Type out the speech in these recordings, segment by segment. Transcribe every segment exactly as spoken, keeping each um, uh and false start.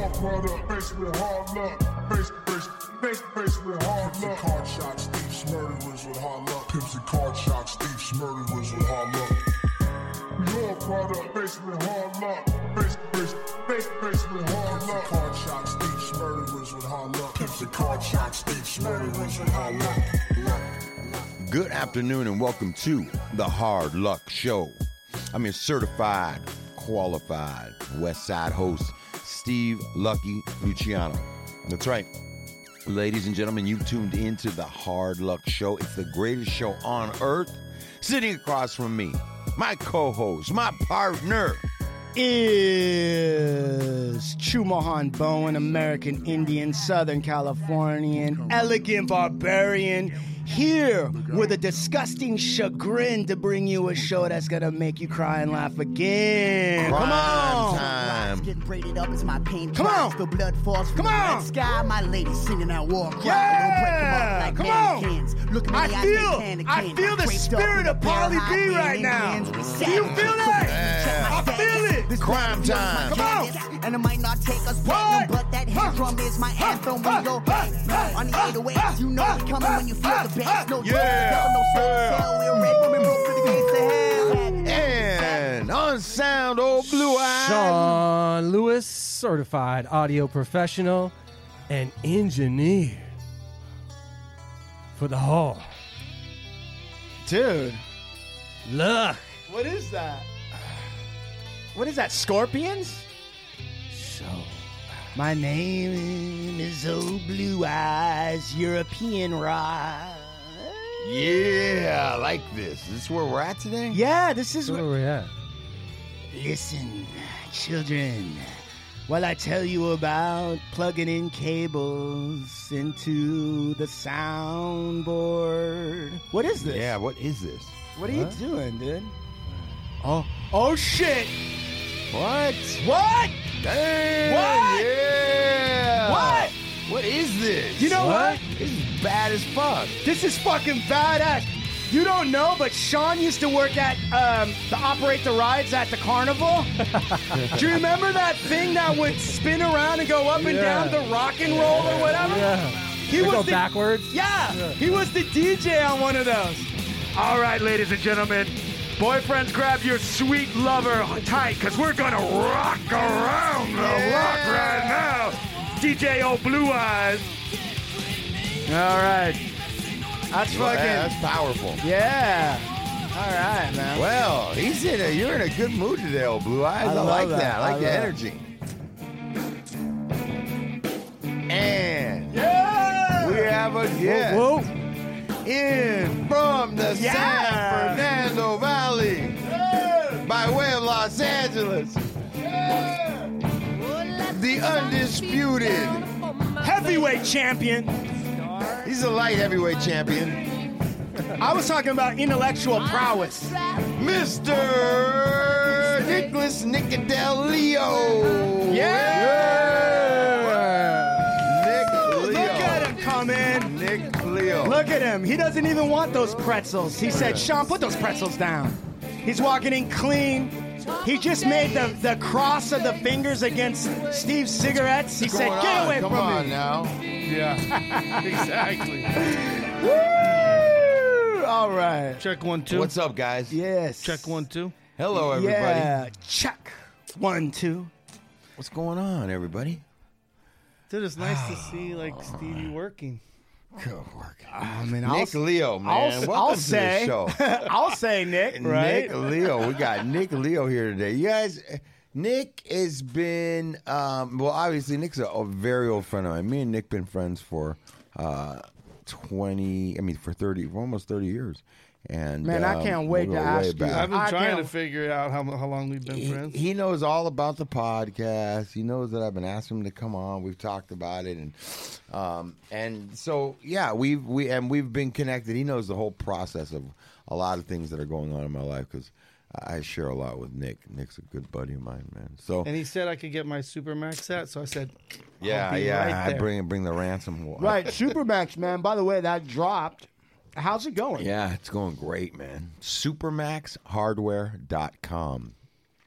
York product, faced with hard luck. Face, face, face, face with hard Pimps luck. and card shots, thieves, murderers with hard luck. Pimps and card shots, thieves, murderers with hard luck. Your product, faced with hard luck. Face, face, face, face with hard Pimps and luck. card shots, thieves, murderers with hard luck. Pimps and card shots, thieves, murderers with hard luck. Good afternoon and welcome to the Hard Luck Show. I'm your certified, qualified West Side host, Steve Lucky Luciano. That's right. Ladies and gentlemen, you've tuned into the Hard Luck Show. It's the greatest show on earth. Sitting across from me, my co-host, my partner, is Chumohan Bowen, American Indian, Southern Californian, elegant barbarian, here with a disgusting chagrin to bring you a show that's gonna make you cry and laugh again. Crime Come on. time. Getting braided up as my pain Come dries. on. The blood falls from Come the on. red sky. My lady singing that war cry. Yeah. Don't break 'em up like Come on. mannequins. Look at me, I I say feel, can to I can. feel the Draped up spirit in of a pair Polly high B right band now. Indians. Do you Savage. feel that? Check my I status. feel it. This Crime rap time. is Come on. my status. And it might not take us What? platinum, but that hand Huh. drum is my anthem. Huh. We go Huh. bang on the eight oh eights. You know we coming when you feel the bass. No Yeah. drugs, no Yeah. sell. We're red women broke through the gates of hell. and on sound, old blue eyes. Sean Lewis, certified audio professional and engineer for the Hall. Dude, Luck. what is that? What is that, Scorpions? Show. My name is Old Blue Eyes, European rock. Yeah, I like this. Is this where we're at today? Yeah, this is Where what. are we at? Listen, children, while I tell you about plugging in cables into the soundboard. What is this? Yeah, what is this? What are What? you doing, dude? Oh, oh shit! What? What? Dang, What? Yeah. What? What is this? You know what? This is bad as fuck. This is fucking badass. You don't know, but Sean used to work at um, to operate the rides at the carnival. Do you remember that thing that would spin around and go up and Yeah. down the rock and roll or whatever? Yeah. He They was go the, backwards. Yeah, he was the D J on one of those. All right, ladies and gentlemen, boyfriends, grab your sweet lover tight, because we're going to rock around the rock right now. D J O Blue Eyes. All right, that's Well, fucking that's powerful. yeah. All right, man. Well, he's in a, you're in a good mood today, old blue eyes. I, I love like that. that. I like I the love energy. And Yeah. we have a guest Whoa. in from the Yeah. San Fernando Valley by way of Los Angeles. The undisputed. Heavyweight champion. He's a light heavyweight champion. I was talking about intellectual prowess. Mister Nicholas Nicodel-Leo. Nick Leo. Look at him come in. Nick Leo. Look at him. He doesn't even want those pretzels. He said, Sean, put those pretzels down. He's walking in clean. He just made the, the cross of the fingers against Steve's cigarettes. He What's said, going get on? away Come from on me. now. Yeah, exactly. Woo! All right. Check one, two. What's up, guys? Yes. Check one, two. Hello, everybody. Yeah. Check. One, two. What's going on, everybody? Dude, it's nice to see like Stevie working. Good work. I mean, Nick I'll, Leo, man. I'll, Welcome I'll to say, the show. I'll say, Nick, right? Nick Leo. We got Nick Leo here today. You guys, Nick has been, um, well, obviously, Nick's a, a very old friend of mine. Me and Nick been friends for uh, twenty, I mean, for thirty, for almost thirty years. And Man, I um, can't wait we to go ask way you. back. I've been I trying to can't- figure out how how long we've been He, friends. he knows all about the podcast. He knows that I've been asking him to come on. We've talked about it, and um, and so yeah, we've we and we've been connected. He knows the whole process of a lot of things that are going on in my life because I share a lot with Nick. Nick's a good buddy of mine, man. So and he said I could get my Supermax set, so I said, I'll yeah, be yeah, right I there. bring bring the ransom. Right, Supermax, man. By the way, that dropped. How's it going? Yeah, it's going great, man. supermax hardware dot com.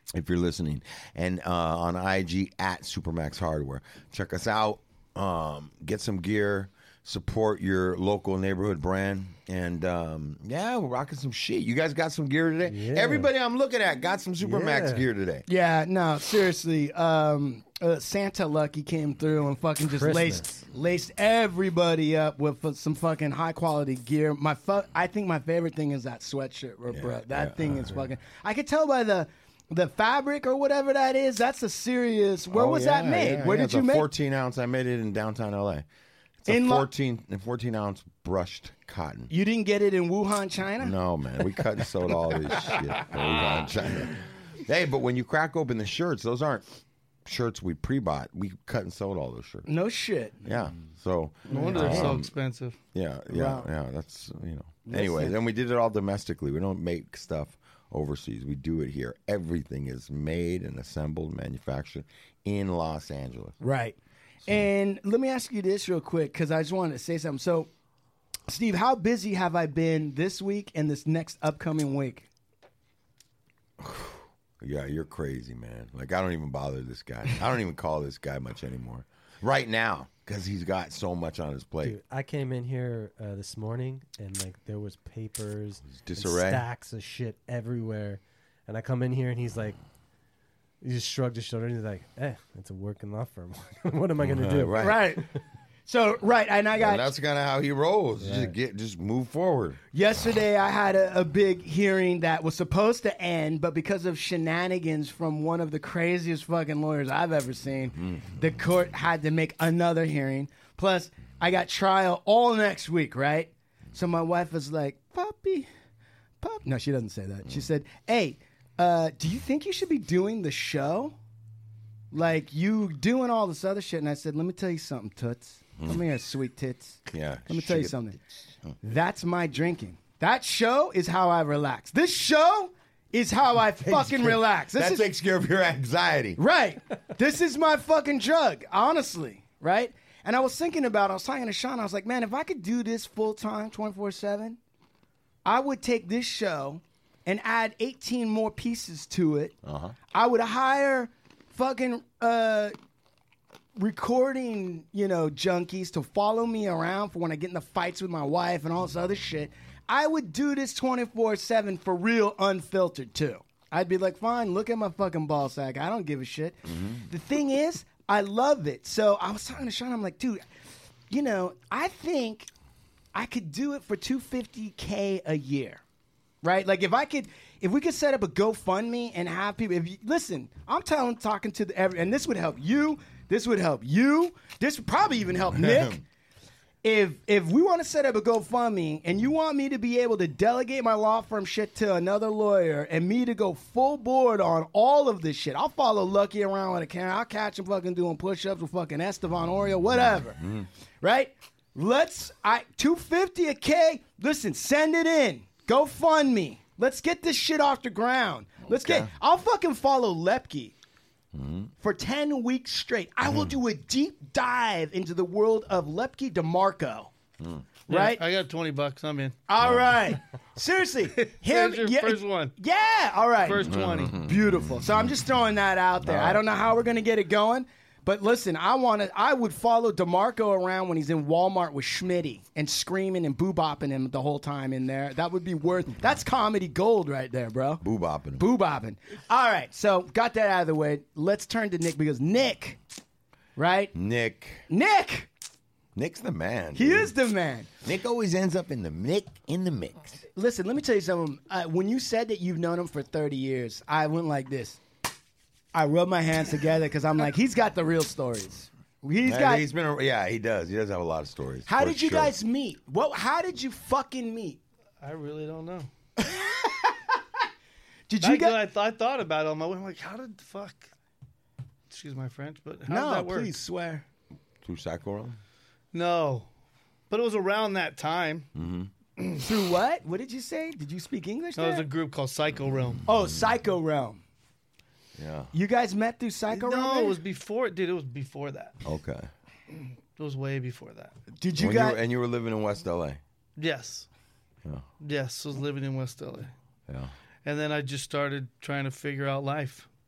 if you're listening, and uh, on I G at Supermax Hardware. Check us out. Um, get some gear. Support your local neighborhood brand. And, um, yeah, we're rocking some shit. You guys got some gear today? Yeah. Everybody I'm looking at got some Supermax Yeah. gear today. Yeah, no, seriously. Um, uh, Santa Lucky came through and fucking just Christmas. laced laced everybody up with uh, some fucking high quality gear. My fu- I think my favorite thing is that sweatshirt, bro. Yeah, that yeah, thing uh, is fucking. I could tell by the the fabric or whatever that is. That's a serious. Where Oh, was yeah, that made? yeah, Where yeah. did It's you a make? fourteen ounce. I made it in downtown L A. It's a In Lo- fourteen, a fourteen ounce brushed cotton. You didn't get it in Wuhan, China? No, man. We cut and sewed all this shit. for Wuhan, China. Hey, but when you crack open the shirts, those aren't shirts we pre-bought. We cut and sewed all those shirts. No shit. Yeah. So, No wonder they're so um, expensive. yeah, yeah, Wow. yeah. That's, you know. Anyways, and we did it all domestically. We don't make stuff overseas. We do it here. Everything is made and assembled, manufactured in Los Angeles. Right. And let me ask you this real quick because I just wanted to say something. So, Steve, how busy have I been this week and this next upcoming week? Yeah, you're crazy, man. Like, I don't even bother this guy. I don't even call this guy much anymore. Right now, because he's got so much on his plate. Dude, I came in here uh, this morning and like there was papers, and disarray. stacks of shit everywhere, and I come in here and he's like, he just shrugged his shoulder and he's like, "Eh, it's a working law firm. What am I gonna do?" Uh, right. Right. So, right, and I got And that's kind of how he rolls. Yeah. Just get, just move forward. yesterday. I had a, a big hearing that was supposed to end, but because of shenanigans from one of the craziest fucking lawyers I've ever seen, the court had to make another hearing. Plus, I got trial all next week, right? So my wife was like, "Puppy, pup." No, she doesn't say that. She said, "Hey, uh, do you think you should be doing the show? Like you doing all this other shit?" And I said, "Let me tell you something, Toots. Come here, sweet tits. Yeah. Let me tell you shit. something. That's my drinking. That show is how I relax. This show is how I fucking relax. This That is takes care of your anxiety. right. This is my fucking drug, honestly, right? And I was thinking about, I was talking to Sean, I was like, man, if I could do this full time, twenty-four seven, I would take this show and add eighteen more pieces to it. Uh-huh. I would hire fucking uh, recording, you know, junkies to follow me around for when I get in the fights with my wife and all this other shit. I would do this twenty-four seven for real, unfiltered too. I'd be like, fine, look at my fucking ball sack. I don't give a shit. The thing is, I love it. So I was talking to Sean. I'm like, dude, you know, I think I could do it for two hundred fifty K a year. Right? Like if I could, if we could set up a GoFundMe and have people, if you, listen, I'm telling, talking to the, every, and this would help you, this would help you, this would probably even help Nick. If if we want to set up a GoFundMe and you want me to be able to delegate my law firm shit to another lawyer and me to go full board on all of this shit, I'll follow Lucky around with a camera. I'll catch him fucking doing push-ups with fucking Estevan Oreo, whatever. Right? Let's, I two hundred fifty a K. Listen, send it in. GoFundMe. Let's get this shit off the ground. Let's Okay. get, I'll fucking follow Lepke. For ten weeks straight, I will do a deep dive into the world of Lepke DeMarco. Right? Yeah, I got twenty bucks. I'm in. All right. Seriously. Him, There's your yeah, first one. Yeah. All right. First twenty. Beautiful. So I'm just throwing that out there. I don't know how we're going to get it going. But listen, I want to. I would follow DeMarco around when he's in Walmart with Schmitty and screaming and boo-bopping him the whole time in there. That would be worth. That's comedy gold right there, bro. Boo-bopping. Boo-bopping. All right, so got that out of the way. Let's turn to Nick because Nick, right? Nick. Nick, Nick's the man. he dude. is the man. Nick always ends up in the Nick in the mix. Listen, let me tell you something. Uh, when you said that you've known him for thirty years, I went like this. I rubbed my hands together because I'm like, he's got the real stories. He's Yeah, got. he's been. A, yeah, he does. He does have a lot of stories. How for did you sure. guys meet? What? How did you fucking meet? I really don't know. Did I, you guys? I, th- I thought about it on my way. I'm like, how did the fuck? Excuse my French, but how did No, that work? please swear. through Psycho Realm? No, but it was around that time. Through what? What did you say? Did you speak English? There was there? a group called Psycho Realm. Oh, Psycho Realm. Yeah. You guys met through Psycho Realm? No, there? it was before. Dude, it was before that. Okay. It was way before that. Did you When you guys? were, and you were living in West L A. Yes. Yeah. Yes, I was living in West L A. Yeah. And then I just started trying to figure out life.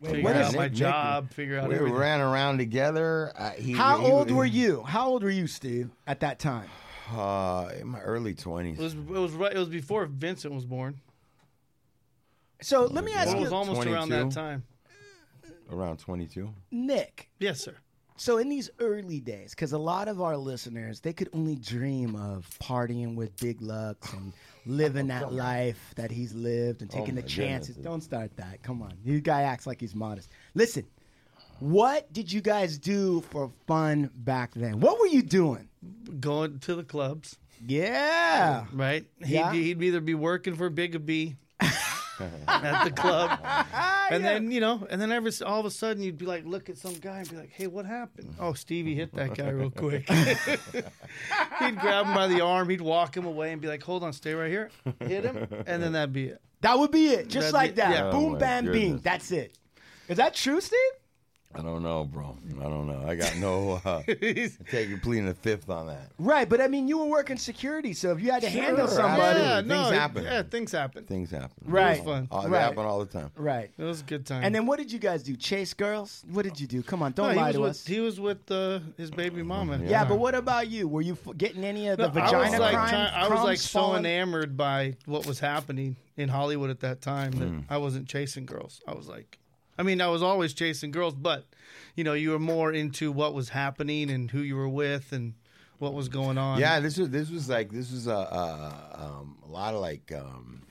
figure what out is my it? Nick- job, figure out We everything. ran around together. Uh, he, How he- old he- were you? How old were you, Steve, at that time? Uh, in my early twenties. It was it was right. It was before Vincent was born. So let me ask It you, was almost around that twenty-two? time. Around twenty-two. Nick. Yes, sir. So in these early days, because a lot of our listeners, they could only dream of partying with Big Lux and living that life that he's lived and taking Oh, the my chances. goodness. Don't start that. Come on. You guy acts like he's modest. Listen, what did you guys do for fun back then? What were you doing? Going to the clubs, Yeah. right? He'd, Yeah. he'd either be working for Big B at the club, and then you know, and then every all of a sudden you'd be like, look at some guy and be like, hey, what happened? Oh, Stevie hit that guy real quick. He'd grab him by the arm, he'd walk him away and be like, hold on, stay right here, hit him, and then that'd be it. That would be it. Just That'd like be- that. yeah. Oh, Boom, my bam, bing. goodness. That's it. Is that true, Steve? I don't know, bro. I don't know. I got no. Uh, taking pleading the fifth on that. Right, but I mean, you were working security, so if you had to handle Sure, somebody. Yeah, Things no, it- happen. Yeah, things happen. Things happen. Right. It was fun. Uh, they Right. happen all the time. Right. It was a good time. And then what did you guys do? Chase girls? What did you do? Come on, No, don't he lie was to with, us. He was with uh, his baby mama. Yeah, but what about you? Were you f- getting any of the No, vagina I was like, crime? try- I was like crumbs so falling? enamored by what was happening in Hollywood at that time that Hmm. I wasn't chasing girls. I was like, I mean, I was always chasing girls, but you know, you were more into what was happening and who you were with and what was going on. Yeah, this was this was like this was a a, um, a lot of like um,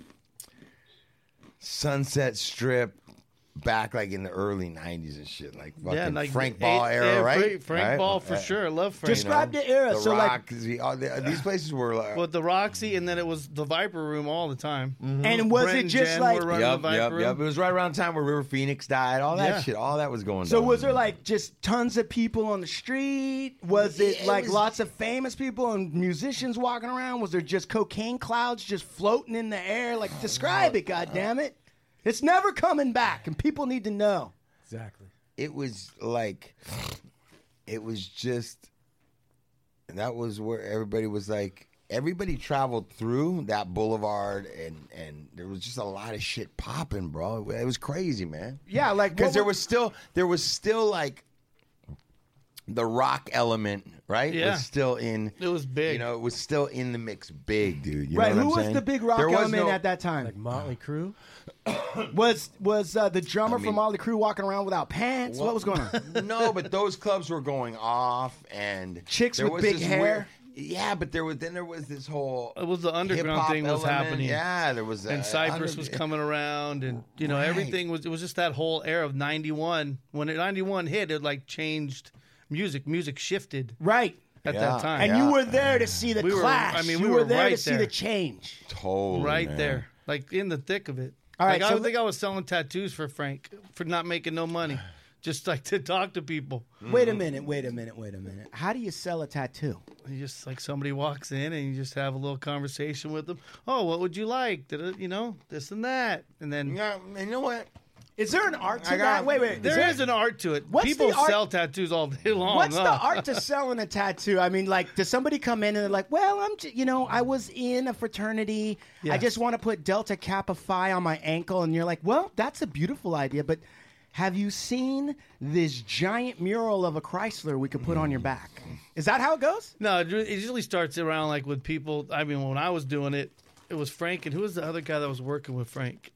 Sunset Strip back like in the early nineties and shit, like fucking yeah, like Frank the Ball eight- era, yeah, right? Frank, Frank Right? Ball for Uh, sure. I love Frank. Describe the era. The So, like- Rock, the, all the, these places were like, With the Roxy, and then it was the Viper Room all the time. And was Brent it and just Jen like? were running yep, the Viper yep, Room. yep. It was right around the time where River Phoenix died. All that Yeah. shit, all that was going So down. was there like just tons of people on the street? Was it It like was- lots of famous people and musicians walking around? Was there just cocaine clouds just floating in the air? Like describe it, goddammit. It's never coming back, and people need to know. Exactly. It was like, it was just, that was where everybody was like, everybody traveled through that boulevard, and and there was just a lot of shit popping, bro. It was crazy, man. Yeah, like Because what there were- was still there was still like the rock element, right? Yeah. Was still in. It was big. You know, it was still in the mix, big, dude. You right. know what Who I'm was saying? the big rock There was element no- at that time? Like Motley Crue. was was uh, the drummer I mean- from Motley Crue walking around without pants? what was going on? No, but those clubs were going off, and Chicks there with was big this hair? weird- yeah, but there was then there was this whole It was the underground hip-hop thing was element. happening. Yeah, there was, uh, and Cypress under- was coming around, and you know Right. everything was. It was just that whole era of ninety-one. When it, ninety-one hit, it like changed music. Music shifted Right. at Yeah. that time. And Yeah. you were there to see the We were- clash. I mean, you we were, were there to right see there. the change. Totally, right man. there, like in the thick of it. All like right, I so would think I was selling tattoos for Frank for not making no money, just like to talk to people. Wait a minute. Wait a minute. Wait a minute. How do you sell a tattoo? You just like somebody walks in and you just have a little conversation with them. Oh, what would you like? Did it, you know, this and that, and then Yeah, and you know what? Is there an art to I got- that? Wait, wait. there there- is an art to it. What's People the art- sell tattoos all day long. What's huh? the art to selling a tattoo? I mean, like, does somebody come in and they're like, "Well, I'm, j- you know, I was in a fraternity. I Yes. just want to put Delta Kappa Phi on my ankle," and you're like, "Well, that's a beautiful idea, but have you seen this giant mural of a Chrysler we could put on your back?" Is that how it goes? No, it it usually starts around like with people. I mean, when I was doing it, it was Frank, and who was the other guy that was working with Frank?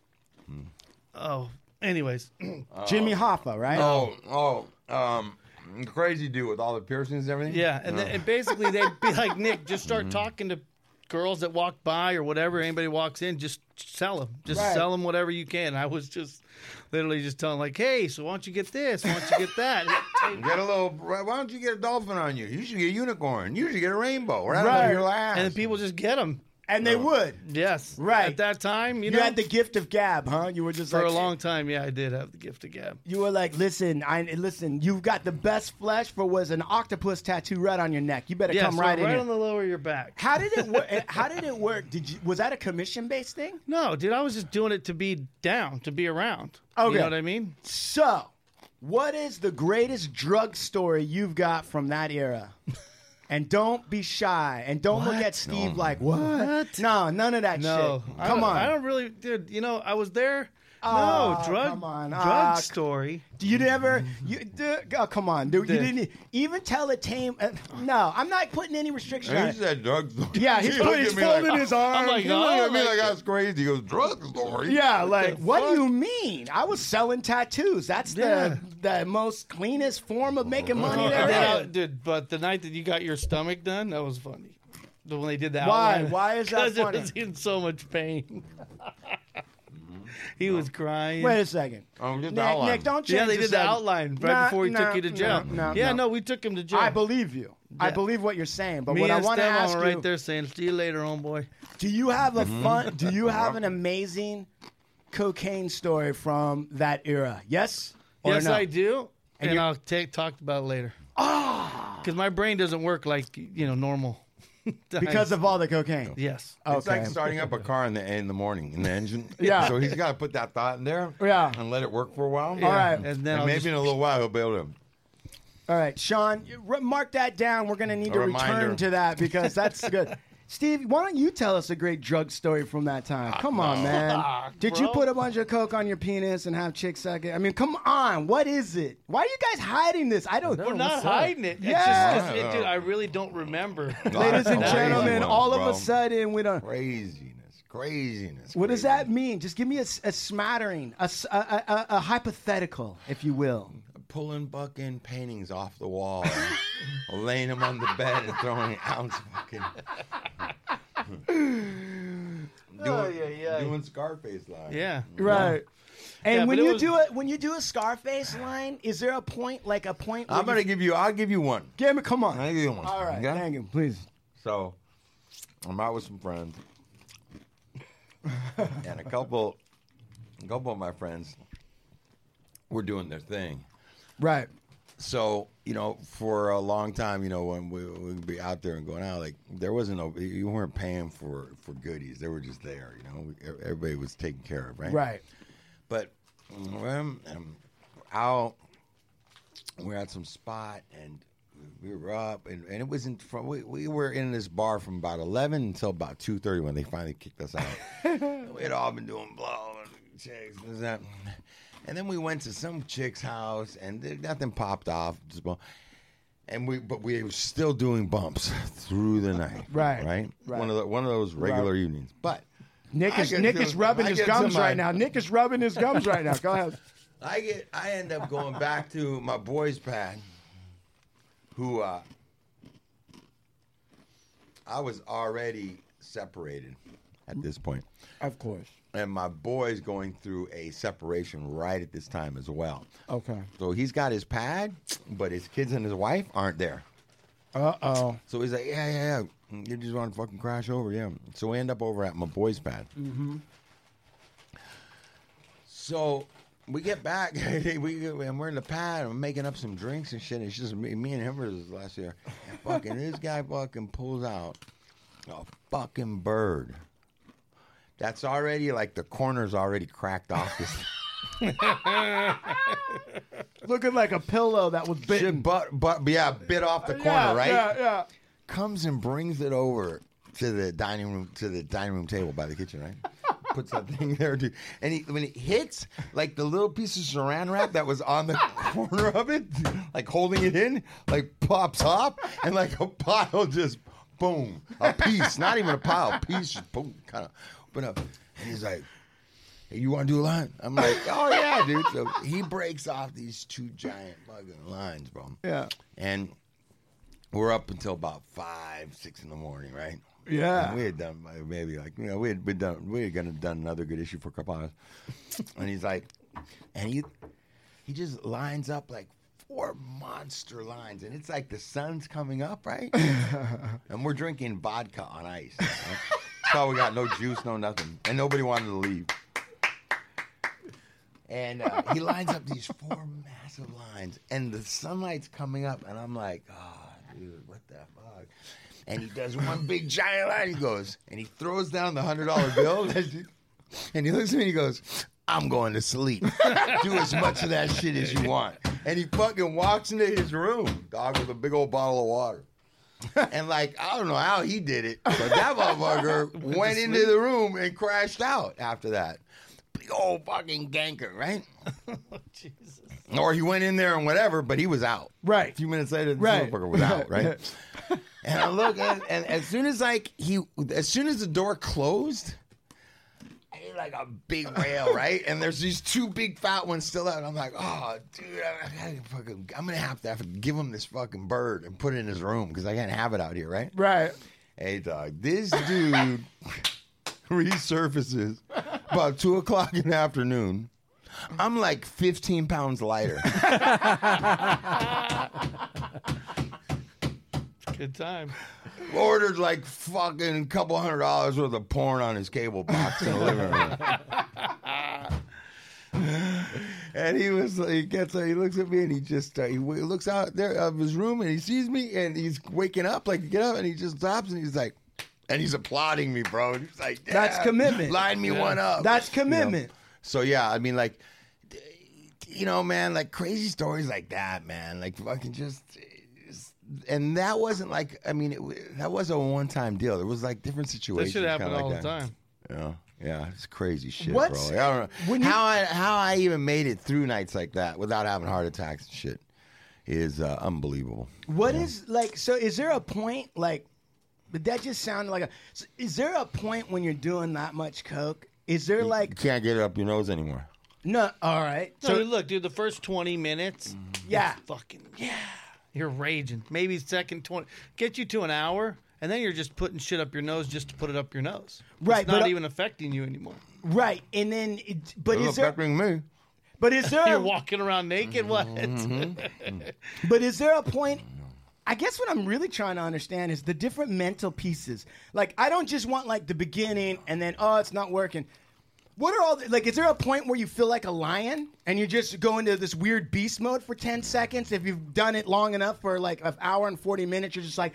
Oh, anyways, Jimmy Hoffa, right? Oh, oh, um, crazy dude with all the piercings and everything. yeah, and, then, and basically they'd be like, Nick, just start talking to girls that walk by or whatever. Anybody walks in, just sell them, just Right. sell them whatever you can. I was just literally just telling like, hey, so why don't you get this? Why don't you get that? Get a little. Why don't you get a dolphin on you? You should get a unicorn. You should get a rainbow. Right, Right. up your ass. And then people just get them. And they would. Yes, Right. At that time, you, You, know, had the gift of gab, huh? You were just for like, a long time. Yeah, I did have the gift of gab. You were like, listen, I listen. You've got the best flesh for was an octopus tattoo right on your neck. You better Yeah, come so right in right here. on the lower of your back. How did it work? How did it work? Did you was that a commission based thing? No, dude, I was just doing it to be down, to be around. Okay. You know what I mean? So, what is the greatest drug story you've got from that era? And don't be shy. And don't look at Steve like, what? No, none of that No. shit. I Come don't- on. I don't really, dude, you know, I was there Oh, no, drug, come on. drug Ah, story. You never, you, d- oh, come on, dude. You The- didn't even tell a tame. Uh, no, I'm not putting any restrictions on He it. said drug story. Yeah, he's, He put, looked he's at me folding like- his arms. I'm like, He looked oh, at me like- like I was crazy. He goes, drug story? Yeah, like, the what fuck? do you mean? I was selling tattoos. That's Yeah. the the most cleanest form of making money And there then I- is. dude, but the night that you got your stomach done, that was funny. The- When they did the Why? outline. Why is that Because it funny? was in so much pain. He was crying. Wait a second. Oh, just Nick, the outline. Nick, don't change Yeah, they the did the subject. outline right Nah, before he no, took you to no, jail. no, yeah, no. no, we took him to jail. I believe you. I Yeah. believe what you're saying. But Me what I and want to Esteban ask were you, right there saying, "See you later, homeboy." do you have a Mm-hmm. fun? Do you have an amazing cocaine story from that era? Yes. Or Yes, no? I do, And and, you're- I'll take talk about it later. Ah, because my brain doesn't work like you know normal. Because of all the cocaine. yes. It's Okay. like starting up a car in the in the morning in the engine. Yeah. So he's got to put that thought in there. Yeah. And let it work for a while. All right. and then And I'll maybe just- in a little while he'll be able to. All right, Sean, you- re- mark that down. We're going to need A to reminder. return to that because that's good. Steve, why don't you tell us a great drug story from that time? Come on, man. Fuck, Did you bro. put a bunch of coke on your penis and have chicks suck it? I mean, come on. What is it? Why are you guys hiding this? I don't. We're not what's up? hiding it. It's Yeah. just, it's- it- dude, I really don't remember. Ladies and Crazy gentlemen, ones, all of bro. a sudden we don't. Craziness. Craziness. What does crazy. that mean? Just give me a, s- a smattering, a, s- a- a- a- a hypothetical, if you will. Pulling fucking paintings off the wall, laying them on the bed and throwing ounce fucking. doing, Oh, yeah, yeah. doing Scarface line. Yeah. Right. And Yeah, when but it you was- do it, when you do a Scarface line, is there a point, like a point? Where I'm gonna you, give you. I'll give you one. give me. Come on. I'll give you one. All right, Okay? thank you, please. So, I'm out with some friends, and a couple, a couple of my friends were doing their thing. Right. So, you know, for a long time, you know, when we would be out there and going out, like there wasn't no, you weren't paying for for goodies. They were just there. You know, everybody was taken care of, right? Right. But when I'm out, we're at some spot and we were up, and, and it wasn't from. We, we were in this bar from about eleven until about two thirty when they finally kicked us out. We had all been doing blow and chicks and that. And then we went to some chick's house, and there, nothing popped off. Just blow. And we, but we were still doing bumps through the night. Right, right. right. One of the one of those regular evenings. But Nick I is get Nick to- is rubbing I his get to gums my- right now. Nick is rubbing his gums right now. Go ahead. I get, I end up going back to my boys' pad, who uh, I was already separated at this point, Of course. and my boy's going through a separation right at this time as well. Okay. So he's got his pad, but his kids and his wife aren't there. Uh oh. So he's like, yeah, yeah, yeah. You just want to fucking crash over, yeah. So we end up over at my boy's pad. Mm-hmm. So we get back, we and we're in the pad. I'm making up some drinks and shit. It's just me, me and him were this last year. And fucking this guy fucking pulls out a fucking bird. That's already like the corner's already cracked off this. Looking like a pillow that was bitten. Shit, but but yeah, bit off the corner, yeah, right? Yeah, yeah. Comes and brings it over to the dining room to the dining room table by the kitchen, right? Puts that thing there, dude. And he, when it hits, like the little piece of saran wrap that was on the corner of it, like holding it in, like pops up, and like a pile just boom, a piece, not even a pile, a piece, just boom, kind of open up. And he's like, "Hey, you want to do a line?" I'm like, "Oh yeah, dude." So he breaks off these two giant fucking lines, bro. Yeah. And we're up until about five, six in the morning, right? Yeah. And we had done like, maybe like you know we had been done we had gonna done another good issue for a couple hours, and he's like, and he he just lines up like four monster lines, and it's like the sun's coming up, right? And we're drinking vodka on ice. Right? That's all we got, no juice, no nothing, and nobody wanted to leave. And uh, he lines up these four massive lines, and the sunlight's coming up, and I'm like, oh, dude, what the fuck? And he does one big giant line. He goes, and he throws down the hundred dollar bill, and he looks at me and he goes, "I'm going to sleep. Do as much of that shit as you want." And he fucking walks into his room, dog, with a big old bottle of water. And like, I don't know how he did it, but that motherfucker went into the room and crashed out after that. Big old fucking ganker, right? Oh, Jesus. Or he went in there and whatever, but he was out. Right. A few minutes later, the Right. motherfucker was out, right? And I look at, and as soon as like he, as soon as the door closed, he's like a big whale, right? And there's these two big fat ones still out. And I'm like, oh, dude, I, I gotta fucking, I'm gonna have to, have to give him this fucking bird and put it in his room because I can't have it out here, right? Right. Hey, dog, this dude resurfaces about two o'clock in the afternoon. I'm like fifteen pounds lighter. Good time. Ordered like fucking couple hundred dollars worth of porn on his cable box in the living room. And he was, he gets, he looks at me and he just, uh, he w- looks out there of his room and he sees me and he's waking up, like, get up, and he just stops and he's like, and he's applauding me, bro. And he's like, yeah, That's commitment. Line me one up. That's You know? commitment. So yeah, I mean, like, you know, man, like crazy stories like that, man, like fucking just, and that wasn't like, I mean, it, that wasn't a one-time deal. There was like different That situations. should happen kinda all like the that. time. Yeah, yeah, it's crazy shit, What's- bro. I don't know when you- how I how I even made it through nights like that without having heart attacks and shit is uh, unbelievable. What is like? So, is there a point like? But that just sounded like a. So is there a point when you're doing that much coke? Is there You like can't get it up your nose anymore. no? All right. So So look, dude, the first twenty minutes, yeah, fucking yeah, you're raging. Maybe second twenty, get you to an hour, and then you're just putting shit up your nose just to put it up your nose. Right, It's not but, uh, even affecting you anymore. right. And then, it, but It's is there? affecting me. But is there? You're A, walking around naked. What? but is there a point? I guess what I'm really trying to understand is the different mental pieces. Like, I don't just want like the beginning and then oh, it's not working. What are all the, like? Is there a point where you feel like a lion and you just go into this weird beast mode for ten seconds? If you've done it long enough for like an hour and forty minutes, you're just like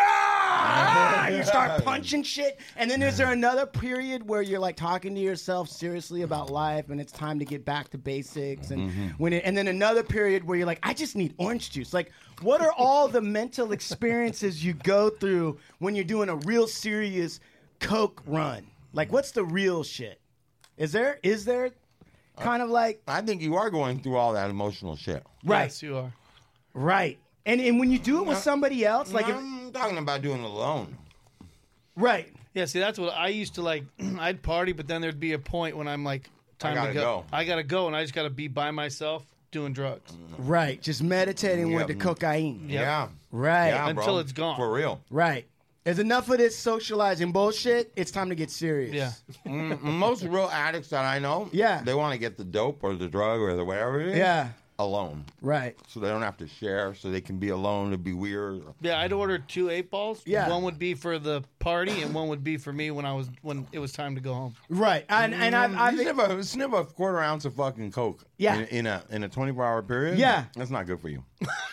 ah! You start punching shit. And then is there another period where you're like talking to yourself seriously about life and it's time to get back to basics? And when it, and then another period where you're like, I just need orange juice. Like, what are all the mental experiences you go through when you're doing a real serious coke run? Like, what's the real shit? Is there is there kind of like I think you are going through all that emotional shit. right, Yes, you are. right, and and when you do it with somebody else, like if, I'm talking about doing it alone. right, Yeah, see, that's what I used to like. I'd party, but then there'd be a point when I'm like, time gotta to go. go. I gotta go, and I just gotta be by myself doing drugs. right, just meditating with Yeah. the cocaine, Yep. Yeah. right, Yeah, Until bro. it's gone. For real. right. There's enough of this socializing bullshit. It's time to get serious. Yeah. Mm, most real addicts that I know, Yeah. they want to get the dope or the drug or the whatever it is yeah, alone. right. So they don't have to share, so they can be alone, to be weird. Yeah, I'd order two eight balls. Yeah. One would be for the party, and one would be for me when I was when it was time to go home. Right, and and I've, You I've sniff a, sniff a quarter ounce of fucking coke Yeah. in, in a in a twenty-four hour period. Yeah. That's not good for you.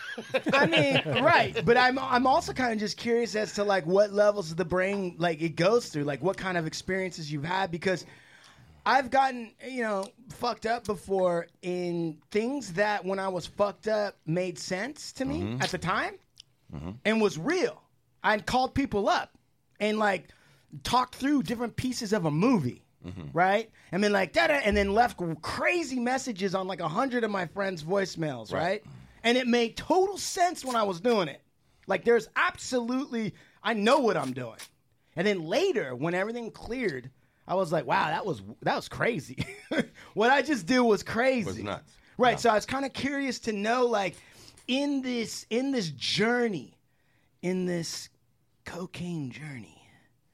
I mean, right, but I'm I'm also kind of just curious as to like what levels of the brain like it goes through, like what kind of experiences you've had, because I've gotten, you know, fucked up before in things that when I was fucked up made sense to me at the time and was real. I'd called people up and like talked through different pieces of a movie. Right? And then like da and then left crazy messages on like a hundred of my friends' voicemails, right? Right. And it made total sense when I was doing it. Like there's absolutely, I know what I'm doing. And then later, when everything cleared, I was like, wow, that was that was crazy. What I just did was crazy. Was nuts. Right. Yeah. So I was kind of curious to know, like, in this in this journey, in this cocaine journey,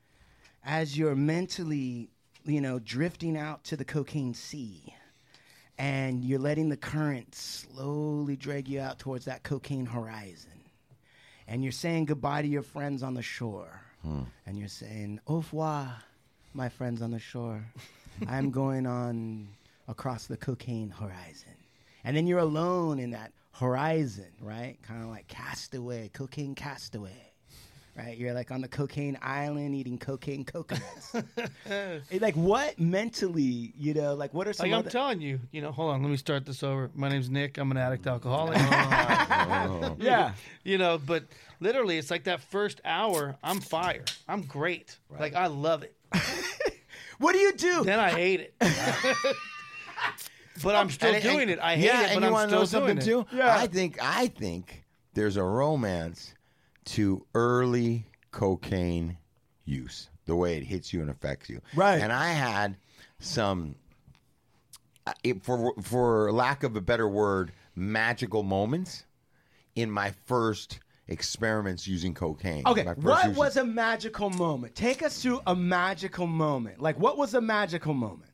as you're mentally, you know, drifting out to the cocaine sea, and you're letting the current slowly drag you out towards that cocaine horizon, and you're saying goodbye to your friends on the shore, and you're saying, au revoir, my friends on the shore. I'm going on across the cocaine horizon. And then you're alone in that horizon, right? Kind of like castaway, cocaine castaway. Right, you're like on the cocaine island eating cocaine coconuts. It, like, what mentally, you know, like, what are some Like I'm other... telling you, you know, hold on, let me start this over. My name's Nick. I'm an addict alcoholic. Yeah. You know, but literally, it's like that first hour, I'm fire. I'm great. Like, I love it. What do you do? Then I hate it. but I'm still And- doing and- it. I hate yeah, it, and but you I'm wanna still know something doing it. too? Yeah. I think I think there's a romance to early cocaine use, the way it hits you and affects you. Right. And I had some, uh, it, for for lack of a better word, magical moments in my first experiments using cocaine. Okay, My first what use- was a magical moment? Take us through a magical moment. Like, what was a magical moment?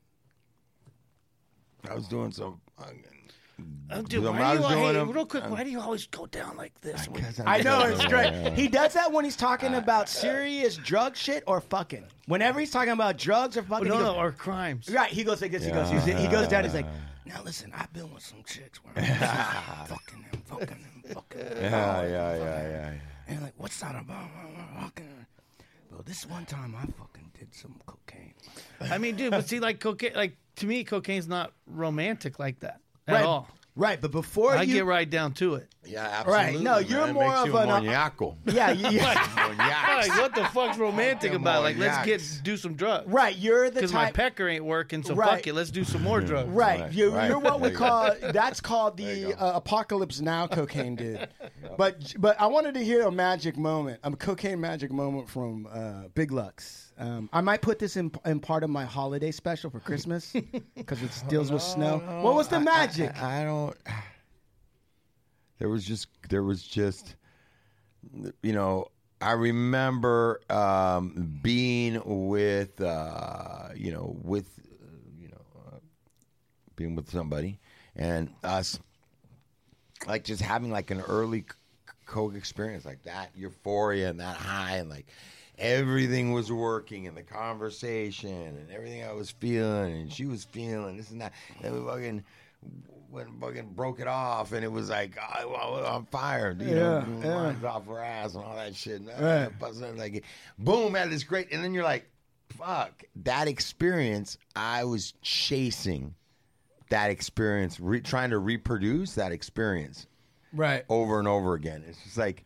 I was doing some. Uh, Oh, dude, When why I do you, was doing hey, them, real quick, um, why do you always go down like this? when- I know, it's great. He does that when he's talking about serious drug shit or fucking. Whenever he's talking about drugs or Oh, fucking, no, he no, goes, or crimes. right, he goes like this, he goes, he's, he goes down, he's like, now listen, I've been with some chicks where I'm fucking them, fucking them, fucking them. Yeah, yeah, yeah, yeah, yeah. And like, what's that about? Fucking. Well, this one time I fucking did some cocaine. I mean, dude, but see, like cocaine, like to me, cocaine's not romantic like that at Right, all. right, but before I you, get right down to it. Yeah, Right, absolutely. no, you're man. It more makes of you an- maniacal. yeah, you, yeah. Maniacs. Like, what the fuck's romantic Come about? on, Like, let's get yaks. do some drugs. right, you're the Because my type. pecker ain't working, so Right. fuck it. Let's do some more drugs. Right, Right, you, right. you're what we There you call that's called the uh, apocalypse now cocaine dude. But but I wanted to hear a magic moment, a cocaine magic moment from uh, Big Lux. Um, I might put this in in part of my holiday special for Christmas because it deals with snow. What was the magic? I, I don't. There was just. There was just. You know. I remember um, being with. Uh, you know, with. Uh, you know, uh, being with somebody, and us. Like just having like an early c- coke experience, like that euphoria and that high, and like. Everything was working, and the conversation, and everything I was feeling, and she was feeling this and that. And we fucking went fucking broke it off, and it was like I, I was on fire, you know, Yeah, doing yeah. lines off her ass and all that shit. And, uh, Right. buzzing, like boom, had this great, and then you're like, fuck that experience. I was chasing that experience, re- trying to reproduce that experience Right. over and over again. It's just like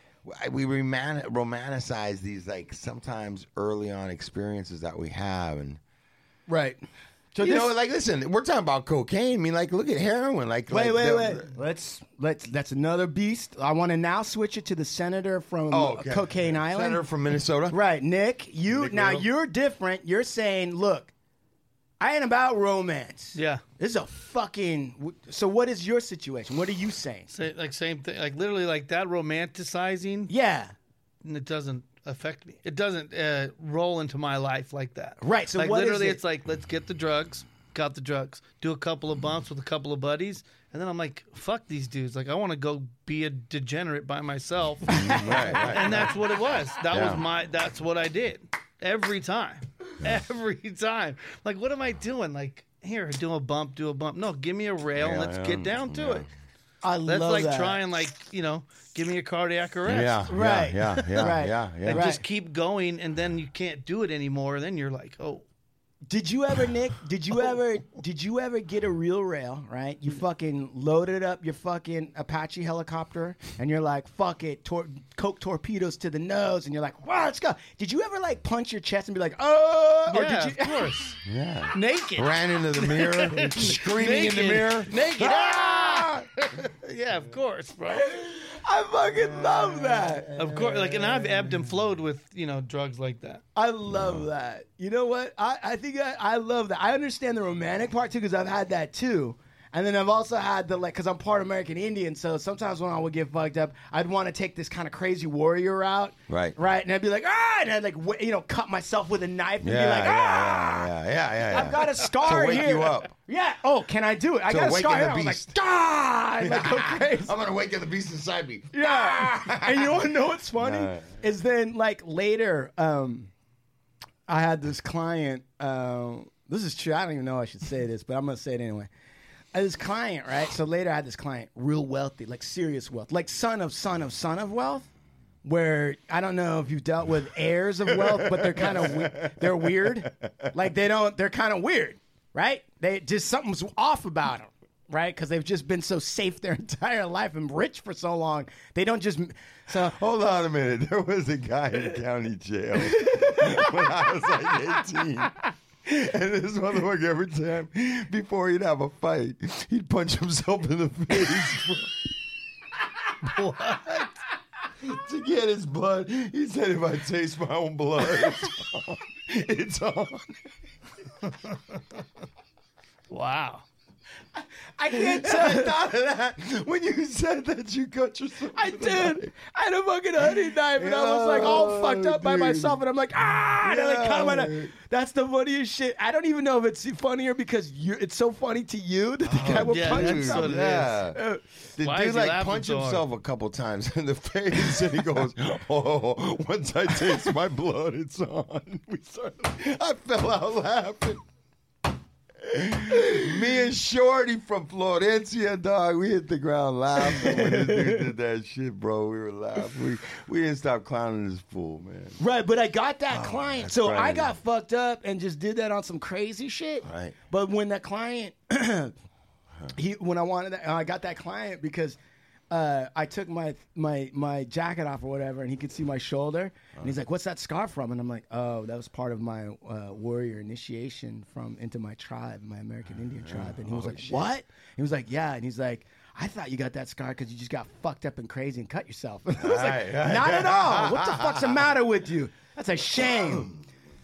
we roman- romanticize these like sometimes early on experiences that we have, and Right. So you this, know, like listen, we're talking about cocaine. I mean, like look at heroin. Like wait, like wait, the- wait. Let's let's. That's another beast. I want to now switch it to the senator from Oh, okay. Cocaine Island. Senator from Minnesota. Right, Nick. You Nick now Riddle. you're different. You're saying, look, I ain't about romance. Yeah. This is a fucking. So what is your situation? What are you saying? Say, like same thing. Like literally, like that romanticizing. Yeah. And it doesn't affect me. It doesn't uh, roll into my life like that. Right, so like what is literally, it? it's like let's get the drugs, got the drugs, do a couple of bumps with a couple of buddies, and then I'm like, fuck these dudes. Like I want to go be a degenerate by myself, right, right. and that's what it was. That Yeah. was my. That's what I did every time, every time. Like what am I doing? Like here, do a bump, do a bump. No, give me a rail. and Yeah, let's yeah, get down to yeah. it. I Let's love like that. try and like you know give me a cardiac arrest. Yeah, Right. yeah, yeah, yeah, Right. yeah, yeah. And Right. just keep going, and then you can't do it anymore. Then you're like, oh, Did you ever, Nick? Did you ever? Did you ever get a real rail? Right? You fucking loaded up your fucking Apache helicopter, and you're like, "Fuck it, tor- coke torpedoes to the nose," and you're like, "Wow, let's go." Did you ever like punch your chest and be like, "Oh"? Or yeah, did you? of course, Yeah. naked, Ran into the mirror, screaming in the Naked. mirror. naked. Ah! Yeah, of course, bro. I fucking love that. Of course, like, and I've ebbed and flowed with you know drugs like that. I love that. You know what? I, I think I, I love that. I understand the romantic part too because I've had that too. And then I've also had the like, because I'm part American Indian, so sometimes when I would get fucked up, I'd want to take this kind of crazy warrior route, Right. Right, and I'd be like, ah, and I'd like, w- you know, cut myself with a knife and Yeah, be like, yeah, ah, yeah, yeah, yeah, yeah. I've got a scar To wake here. you up. Yeah. Oh, can I do it? I To got a awaken scar the here. I was like, beast. ah, and like go crazy. I'm gonna awaken the beast inside me. Yeah. And you want to know what's funny? Right. Is then like later, um, I had this client. Um, this is true. I don't even know I should say this, but I'm gonna say it anyway. I had this client, right? So later I had this client, real wealthy, like serious wealth, like son of son of son of wealth. Where I don't know if you've dealt with heirs of wealth, but they're kind of we- they're weird. Like they don't, they're kind of weird, right? They just something's off about them, right? Because they've just been so safe their entire life and rich for so long. They don't just so. Hold on a minute. There was a guy in county jail when I was like eighteen. And this motherfucker, every time, before he'd have a fight, he'd punch himself in the face. What? To get his blood. He said, if I taste my own blood, it's on. It's on. Wow. I can't tell. I thought of that when you said that you cut yourself. I did. I had a fucking hunting knife, and I was like all Yo, fucked up by dude. myself, and I'm like, ah! And I like cut my Yo. knife. That's the funniest shit. I don't even know if it's funnier because you it's so funny to you that the guy will yeah, punch that's himself. what it Yeah. Uh, The Why dude is he like laughing punched so hard? himself a couple times in the face, and he goes, "Oh, once I taste my blood, it's on." We started. I fell out laughing. Me and Shorty from Florencia, dog, we hit the ground laughing when this dude did that shit, bro. We were laughing. We we didn't stop clowning this fool, man. Right, but I got that client. that's So I crazy. got fucked up and just did that on some crazy shit. Right. But when that client, he when I wanted that, I got that client because uh, I took my my my jacket off or whatever, and he could see my shoulder, and he's like, "What's that scar from?" And I'm like, "Oh, that was part of my uh, warrior initiation from into my tribe, my American Indian tribe." And he was like, "What?" He was like, "Yeah," and he's like, "I thought you got that scar because you just got fucked up and crazy and cut yourself." And I was Right, like, right. "Not at all. What the fuck's the matter with you? That's a shame."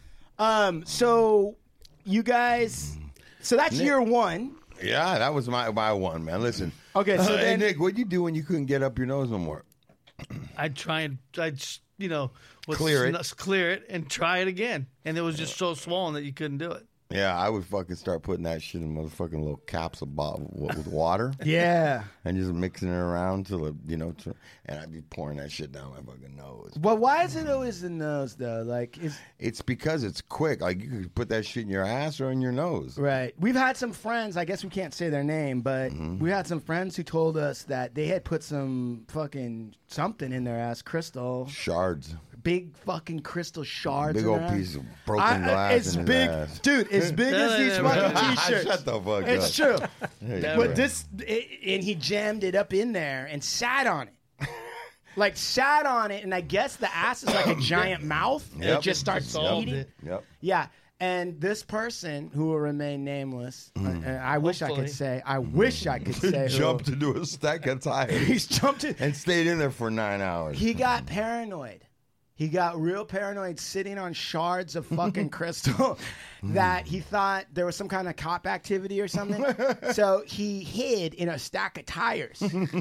Um, so you guys, so that's Nick. year one. Yeah, that was my my one, man. Listen. Okay, so hey, then Nick, what'd you do when you couldn't get up your nose no more? I'd try and I'd just, you know, was Clear it. sn- clear it, and try it again, and it was just so swollen that you couldn't do it. Yeah, I would fucking start putting that shit in motherfucking little capsule bottle with water. yeah. And just mixing it around till it, you know, to, and I'd be pouring that shit down my fucking nose. But why is it always the nose though? Like, is It's because it's quick. Like you could put that shit in your ass or in your nose. right? We've had some friends. I guess we can't say their name, but Mm-hmm. we had some friends who told us that they had put some fucking something in their ass, crystal, Shards, big fucking crystal shards. big in old their ass. piece of broken I- glass It's in his big, ass. dude. It's big as these fucking t-shirts. Shut the fuck It's up. true. Hey, But bro. this, it, and he jammed it up in there and sat on it. Like, sat on it, and I guess the ass is like a giant mouth. And Yep. it just starts Dissolved eating. it. Yep. Yeah. And this person, who will remain nameless, Mm. uh, and I wish I Hopefully. could say, I wish I could say, who- Jumped into a stack of tires he's jumped in. and stayed in there for nine hours. He got paranoid. He got real paranoid sitting on shards of fucking crystal that he thought there was some kind of cop activity or something. So he hid in a stack of tires.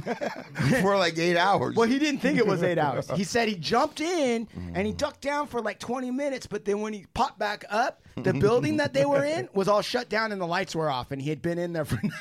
for like eight hours. Well, he didn't think it was eight hours. He said he jumped in and he ducked down for like twenty minutes, but then when he popped back up, the building that they were in was all shut down and the lights were off, and he had been in there for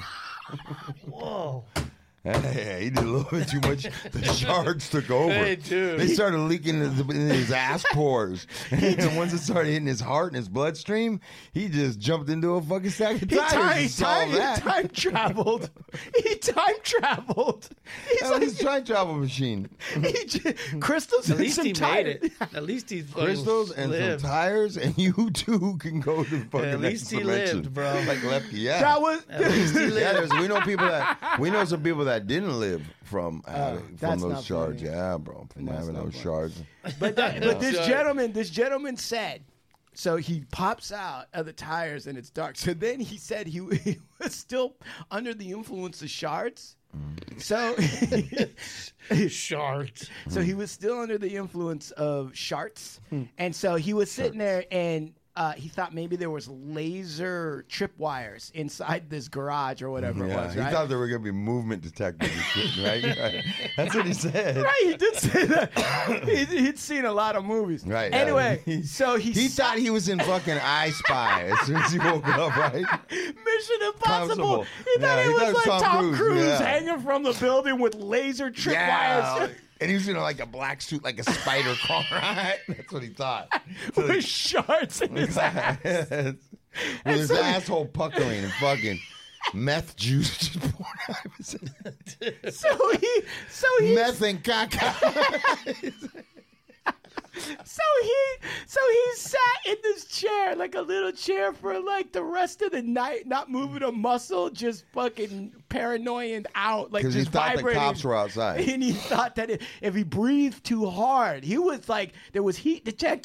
Whoa. Hey, he did a little bit too much. The shards took over. Hey, dude. They started leaking in his, in his ass pores. And once it started hitting his heart and his bloodstream, he just jumped into a fucking stack of He tires. time, to he solve time, he that. time traveled. He time traveled. He's That like, was his time travel machine. he j- crystals At and least some he made tires. it. At least he's fucking Crystals and lived. some tires, and you too can go to the fucking At next least he dimension. lived, bro. Like Lefty, yeah. That was. At least he yeah, lived. there's, we know people that we know some people that didn't live from uh, from that's those not shards. funny. Yeah, bro, from That's having not those funny. shards. But, that, but this Sorry. gentleman, this gentleman said, so he pops out of the tires and it's dark. So then he said he, he was still under the influence of shards. So, Shards. so he was still under the influence of shards, and so he was sitting there and. Uh, he thought maybe there was laser tripwires inside this garage or whatever it Yeah, was, he right? thought there were gonna be movement detectors and shit, right? Right. That's what he said. Right, he did say that. He'd, he'd seen a lot of movies. Right. yeah. Anyway, He- so he he sat- thought he was in fucking I Spy as soon as he woke up, right? Mission Impossible. Possible. He thought Yeah, it he was thought it was like Tom Tom Cruise, Cruise, yeah. hanging from the building with laser tripwires. Yeah. And he was in like a black suit, like a spider crawling. Right? That's what he thought. So With shards in his ass. with his so he- asshole puckering and fucking meth juice just pouring out of his head. So he, so he, Meth and caca. so he, so he sat in this chair, like a little chair, for like the rest of the night, not moving a muscle, just fucking paranoid out, like Because just he thought the vibrating. cops were outside. And he thought that if he breathed too hard, he was like, there was heat detector.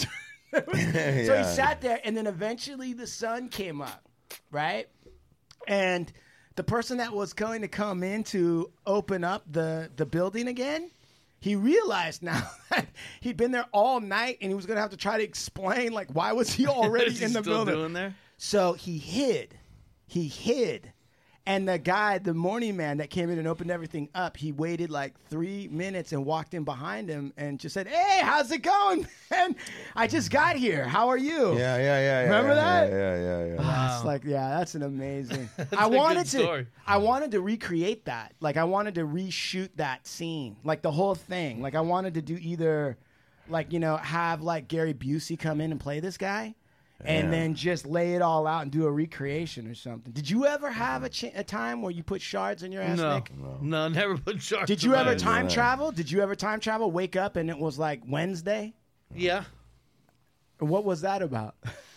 So Yeah. he sat there, and then eventually the sun came up, right? And the person that was going to come in to open up the, the building again, he realized now that he'd been there all night, and he was going to have to try to explain, like, why was he already Is he in the still building? doing there? So he hid. He hid. And the guy, the morning man that came in and opened everything up, he waited like three minutes and walked in behind him and just said, "Hey, how's it going, man? I just got here. How are you?" Yeah, yeah, yeah. yeah Remember yeah, that? Yeah, yeah, yeah. Ah, It's like, yeah, that's an amazing. I a wanted good to, story. I wanted to recreate that. Like, I wanted to reshoot that scene, like the whole thing. Like, I wanted to do either, like, you know, have like Gary Busey come in and play this guy, and Yeah. then just lay it all out and do a recreation or something. Did you ever have a, ch- a time where you put shards in your ass, No, Nick? no, never put sharks. Did you in ever my- time Yeah. travel? Did you ever time travel? Wake up and it was like Wednesday. Yeah, What was that about?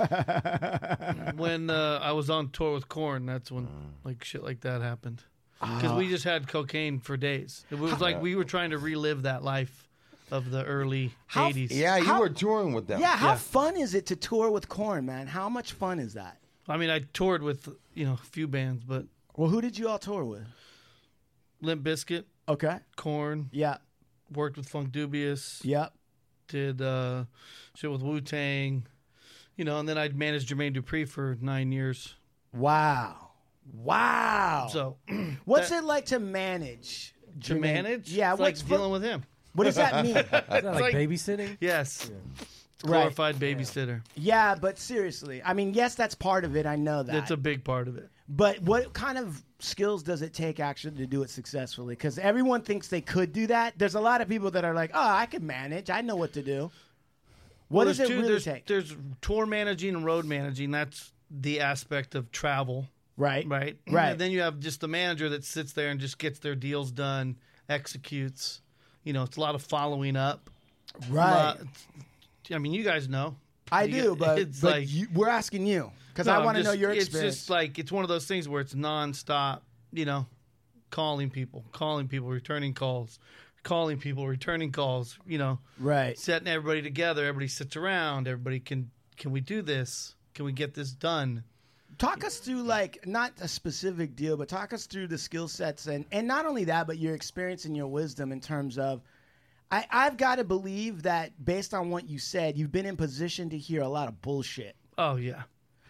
when uh, I was on tour with Korn, that's when like shit like that happened. Because we just had cocaine for days. It was like we were trying to relive that life of the early How- eighties. Yeah, you How- were touring with them. Yeah, how Yeah. fun is it to tour with Korn, man? How much fun is that? I mean, I toured with you know a few bands, but Well, who did you all tour with? Limp Bizkit, Okay. Korn, Yeah. worked with Funk Dubious, Yep. did uh, shit with Wu Tang, you know, and then I'd managed Jermaine Dupri for nine years. Wow. Wow. So what's that- it like to manage? to Jermaine? manage, Yeah. it's What's like dealing with him. What does that mean? Is that like, like- babysitting? Yes, it's Right. glorified babysitter. Yeah, but seriously, I mean, yes, that's part of it. I know that. That's a big part of it. But what kind of skills does it take actually to do it successfully? Because everyone thinks they could do that. There's a lot of people that are like, "Oh, I can manage. I know what to do." What Well, does it there's two- really there's, take? There's tour managing and road managing. That's the aspect of travel, Right. right? Right. And then you have just the manager that sits there and just gets their deals done, executes. You know, it's a lot of following up. Right. Lot- I mean, you guys know. I You do, get- but, it's but like- you, we're asking you because No, I I'm want to know just- your it's experience. just like it's one of those things where it's nonstop. You know, calling people, calling people, returning calls, calling people, returning calls. You know, right. setting everybody together. Everybody sits around. Everybody can. Can we do this? Can we get this done? Talk us through, like, not a specific deal, but talk us through the skill sets and, and not only that, but your experience and your wisdom in terms of, I, I've got to believe that based on what you said, you've been in position to hear a lot of bullshit. Oh yeah,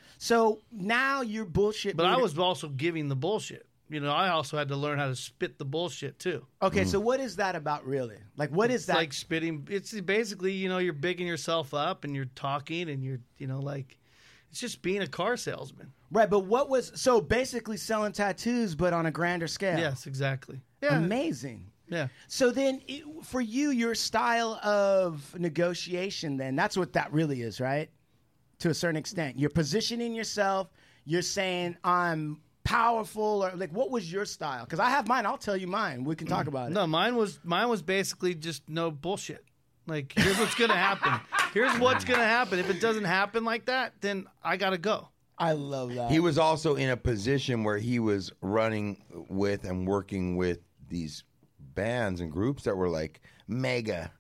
So now you're bullshit. but I meter- was also giving the bullshit. You know, I also had to learn how to spit the bullshit too. Okay, so what is that about really? Like, what is It's that? like spitting. It's basically, you know, you're bigging yourself up and you're talking and you're, you know, like it's just being a car salesman. Right, but what was, so basically selling tattoos, but on a grander scale. Yes, exactly. Yeah, Amazing. yeah. So then, it, for you, your style of negotiation, then that's what that really is, right? To a certain extent, you're positioning yourself. You're saying I'm powerful, or like, what was your style? Because I have mine. I'll tell you mine. We can talk about it. No, mine was mine was basically just no bullshit. Like, here's what's gonna happen. Here's what's gonna happen. If it doesn't happen like that, then I gotta go. I love that. He was also in a position where he was running with and working with these bands and groups that were like mega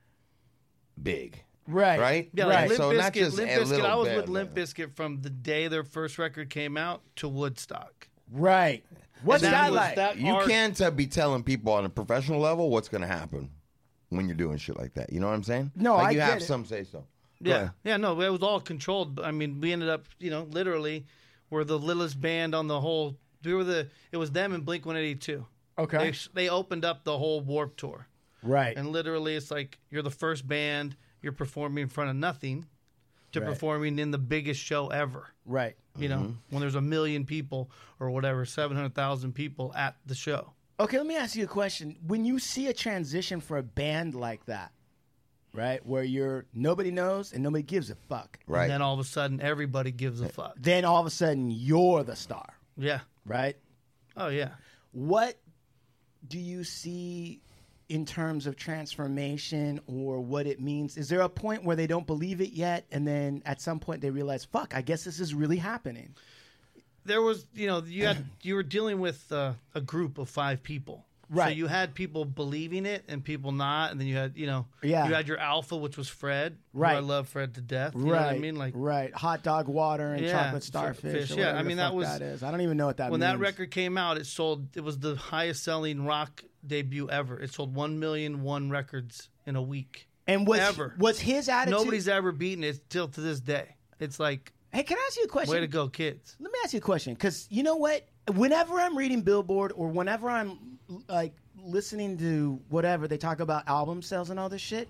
big. right, Right? Yeah, Right. like Limp So Bizkit. not just Limp a Bizkit. little I was bit, with Limp but- Bizkit from the day their first record came out to Woodstock. right. What's And that, was like? that You art- can't uh, be telling people on a professional level what's going to happen when you're doing shit like that. You know what I'm saying? No, like I you get have it. some say so. Yeah, yeah, no, it was all controlled. I mean, we ended up, you know, literally, we're the littlest band on the whole. We were the. It was them and Blink one eighty-two. Okay. They they opened up the whole Warped Tour, Right. and literally, it's like you're the first band. You're performing in front of nothing, to Right. performing in the biggest show ever. right. You know, when there's a million people or whatever, seven hundred thousand people at the show. Okay, let me ask you a question. When you see a transition for a band like that, right, where you're nobody knows and nobody gives a fuck, Right. And then all of a sudden, everybody gives a fuck. then all of a sudden you're the star, Yeah. right? Oh yeah. What do you see in terms of transformation or what it means? Is there a point where they don't believe it yet, and then at some point they realize, fuck, I guess this is really happening? There was, you know, you had you were dealing with uh, a group of five people. Right. So you had people believing it and people not, and then you had, you know, Yeah. you had your alpha, which was Fred. who Right. I love Fred to death. You right. know what I mean? Like right. Hot dog water and Yeah, chocolate starfish. fish, or yeah, whatever I the mean, that fuck was- that is. I don't even know what that when means. that record came out, it sold. It was the highest selling rock debut ever. It sold one million one records in a week. and was ever. was his attitude? Nobody's ever beaten it till to this day. It's like, Hey, can I ask you a question? way to go, kids. Let me ask you a question, because you know what? Whenever I'm reading Billboard or whenever I'm like listening to whatever they talk about album sales and all this shit,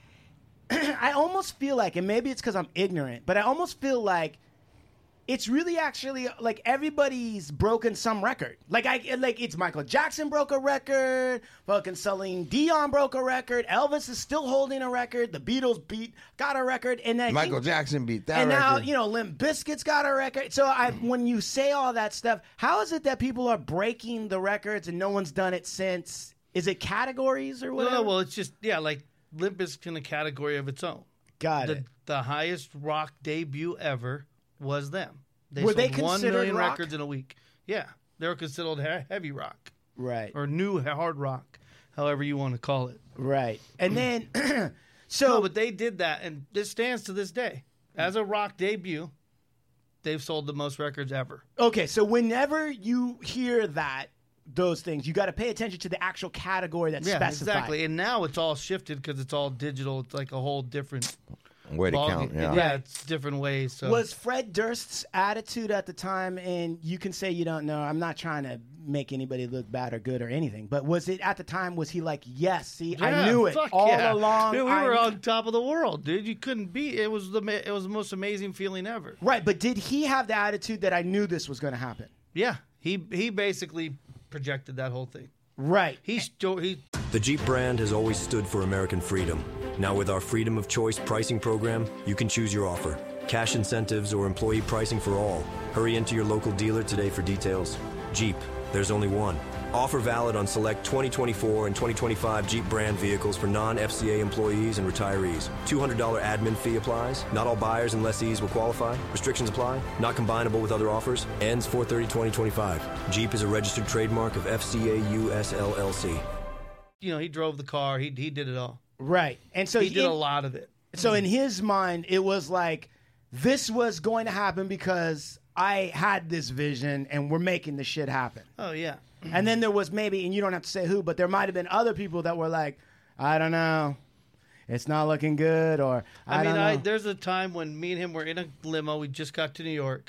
I almost feel like, and maybe it's because I'm ignorant, but I almost feel like it's really actually like everybody's broken some record. Like I like it's Michael Jackson broke a record, fucking Celine Dion broke a record, Elvis is still holding a record, the Beatles beat got a record, and then Michael Jackson beat that and now, record. you know, Limp Bizkit's got a record. So I, when you say all that stuff, how is it that people are breaking the records and no one's done it since? Is it categories or whatever? No, well, it's just yeah, like Limp Bizkit in a category of its own. Got the, it. The highest rock debut ever was them. They Were sold they one considered million rock? records in a week. Yeah, they were considered he- heavy rock Right. or new hard rock, however you want to call it. Right. And then, so. No, but they did that, and this stands to this day as a rock debut. They've sold the most records ever. Okay, so whenever you hear that, those things, you got to pay attention to the actual category that's Yeah, specified. exactly. And now it's all shifted because it's all digital. It's like a whole different Way to ball count, game. yeah. yeah, it's different ways. So Was Fred Durst's attitude at the time, and you can say you don't know, I'm not trying to make anybody look bad or good or anything, but was it at the time, was he like, yes, see, I Yeah, knew it fuck all yeah. along. Dude, we I were knew- on top of the world, dude. You couldn't beat it. Was the ma- it was the most amazing feeling ever. Right, but did he have the attitude that I knew this was going to happen? Yeah, he he basically projected that whole thing. Right. He sto- he The Jeep brand has always stood for American freedom. Now with our Freedom of Choice pricing program, you can choose your offer. Cash incentives or employee pricing for all. Hurry into your local dealer today for details. Jeep, there's only one. Offer valid on select twenty twenty-four and twenty twenty-five Jeep brand vehicles for non-F C A employees and retirees. two hundred dollars admin fee applies. Not all buyers and lessees will qualify. Restrictions apply. Not combinable with other offers. Ends four thirty twenty twenty-five. Jeep is a registered trademark of F C A U S L L C. you know he drove the car. He he did it all. Right. And so He did in- a lot of it. So in his mind, it was like, this was going to happen because I had this vision and we're making this shit happen. Oh yeah. And then there was maybe, and you don't have to say who, but there might have been other people that were like, I don't know, it's not looking good, or I, I, mean, don't know. I there's a time when me and him were in a limo. We just got to New York,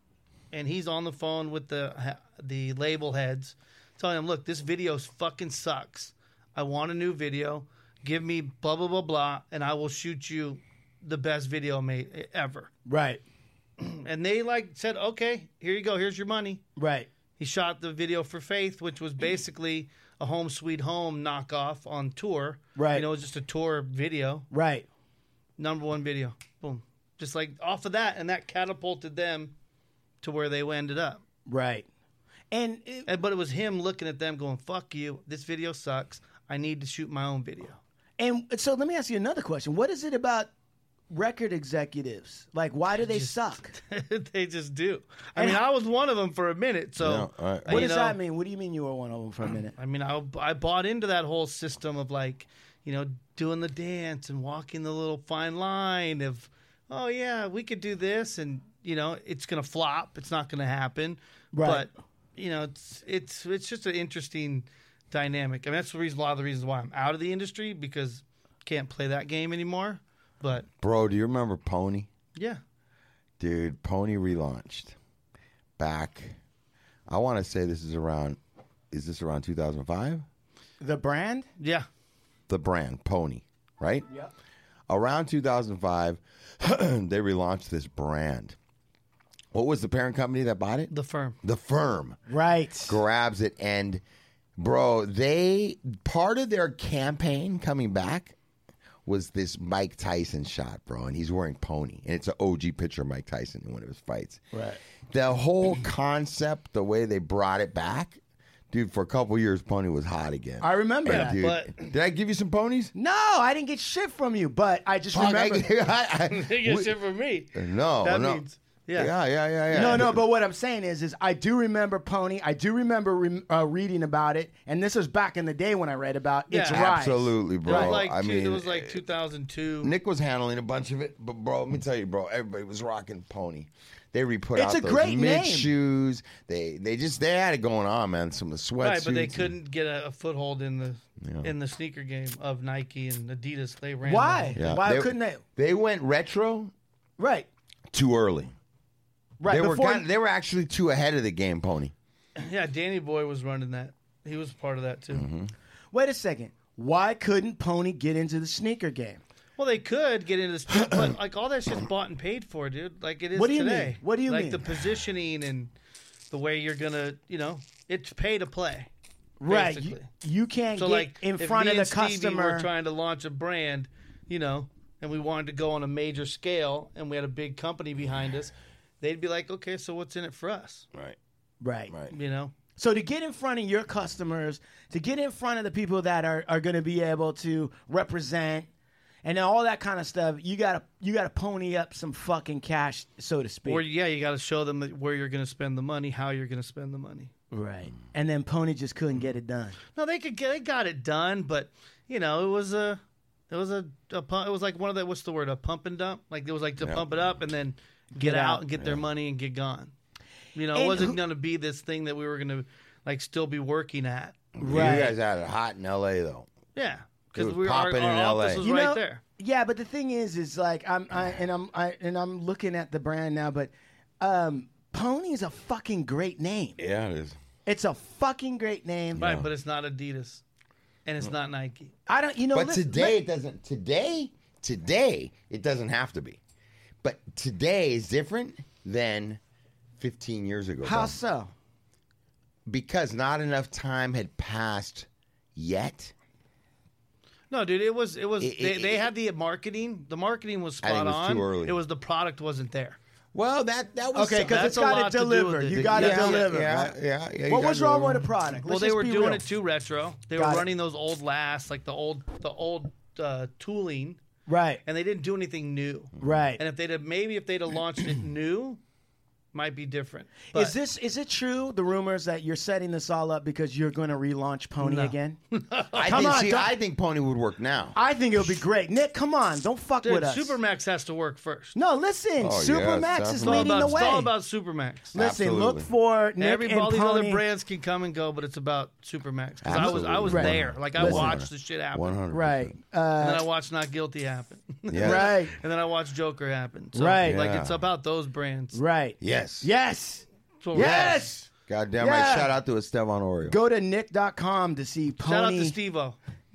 and he's on the phone with the the label heads, telling him, "Look, this video fucking sucks. I want a new video. Give me blah blah blah blah, and I will shoot you the best video made ever." Right. And they like said, "Okay, here you go. Here's your money." Right. He shot the video for Faith, which was basically a Home Sweet Home knockoff on tour. Right. You know, it was just a tour video. Right. Number one video. Boom. Just like off of that, and that catapulted them to where they ended up. Right. And, it, And but it was him looking at them going, "Fuck you. This video sucks. I need to shoot my own video." and so let me ask you another question. What is it about record executives? Like, why do they suck? They just do. I And mean, how- I was one of them for a minute. So Yeah, all right. uh, What you does know, that mean? What do you mean you were one of them for a minute? I mean, I, I bought into that whole system of like, you know, doing the dance and walking the little fine line of, oh yeah, we could do this, and you know, it's gonna flop. It's not gonna happen. Right. But you know, it's it's it's just an interesting dynamic. I mean, that's the reason. A lot of the reasons why I'm out of the industry, because I can't play that game anymore. But Bro, do you remember Pony? yeah, Dude, Pony relaunched back. I want to say this is around, is this around two thousand five? The brand? yeah, The brand, Pony, right? Yeah. Around two thousand five, they relaunched this brand. What was the parent company that bought it? the firm. The Firm Right. grabs it, and bro, they, part of their campaign coming back was this Mike Tyson shot, bro, and he's wearing Pony, and it's an O G picture of Mike Tyson in one of his fights. Right. The whole concept, the way they brought it back, dude, for a couple years, Pony was hot again. I remember Hey, that. dude, but- did I give you some ponies? No, I didn't get shit from you, but I just Fuck, I- remember. I- You get we- shit from me. no, That no. means Yeah. Yeah, yeah, yeah, yeah. No, no, but what I'm saying is, is I do remember Pony. I do remember re- uh, reading about it, and this was back in the day when I read about its Yeah. rise. Absolutely, It bro. was like I two, mean, it was like two thousand two. Nick was handling a bunch of it, but bro, let me tell you, bro, everybody was rocking Pony. They re-put It's out a those great mid name. shoes. They they just they had it going on, man. Some of the sweatsuits. Right, but they and- couldn't get a, a foothold in the Yeah. in the sneaker game of Nike and Adidas. They ran. Why? the- Yeah. Why couldn't they? They went retro Right, too early. right. They were before, kind they were actually too ahead of the game, Pony. Yeah, Danny Boy was running that. He was part of that too. Mm-hmm. wait a second. Why couldn't Pony get into the sneaker game? Well, they could get into this, but like all that shit's bought and paid for, dude. Like it is What do you today. mean? What do you like mean? the positioning and the way you're gonna, you know, it's pay to play. Right, you, Basically. you can't So get like in if front me of the and Stevie customer. were trying to launch a brand, you know, and we wanted to go on a major scale, and we had a big company behind us, they'd be like, okay, so what's in it for us? Right. right. Right. You know. So to get in front of your customers, to get in front of the people that are, are going to be able to represent and all that kind of stuff, you gotta you gotta pony up some fucking cash, so to speak. Or yeah, you got to show them that where you're going to spend the money, how you're going to spend the money. right. And then Pony just couldn't get it done. No, they could get, they got it done, but you know, it was a, it was a, a pump, it was like one of the, what's the word, a pump and dump. Like it was like to Yeah. pump it up and then get, Get out out. and get their money and get gone. You know, it And wasn't who- going to be this thing that we were going to like still be working at. Right. You guys had it hot in L A though. Yeah, It because was we were our, popping in our L A. office was You right know- there. Yeah, but the thing is, is like I'm I and I'm I and I'm looking at the brand now, but um, Pony is a fucking great name. Yeah, it is. It's a fucking great name. Right, but it's not Adidas, and it's not Nike. I don't, you know. But listen- today let- it doesn't. Today, today it doesn't have to be. But today is different than fifteen years ago. how Dom. so? Because not enough time had passed yet. No, dude, it was it was It- they, it- they had the marketing. The marketing was I think spot it was on. too early. It was the product wasn't there. Well, that that was Okay, because That's it's a got lot to to do deliver. with it. You got to yeah, deliver. Yeah, right? yeah, yeah. you What gotta was wrong with deliver. the product? Well, Let's they just were be doing real. it too retro. They Got were it. running those old lasts, like the old the old uh, tooling, Right, and they didn't do anything new. right. And if they'd have maybe if they'd have launched it new, might be different. But Is this is it true? The rumors that you're setting this all up because you're going to relaunch Pony No. again? I Come think, on, see, don't- I think Pony would work now. I think it'll be great. Nick, come on, don't fuck dude, with us. Supermax has to work first. No, listen, Oh, Supermax yes, is It's all leading about, the it's way. all about Supermax. Listen, Absolutely. look for Nick Every, and all these Pony. other brands can come and go, but it's about Supermax. Because I was I was Absolutely. there. Like I Listen. watched the shit happen. One hundred. Right, And then uh, I watched Not Guilty happen. Yeah. right, And then I watched Joker happen. So, Right. Like Yeah. it's about those brands. right. Yes. Yes, That's what we're yes. God damn Yeah. right. Shout out to Esteban Oreo. Go to nick dot com to see Pony. Shout out to Steve-O.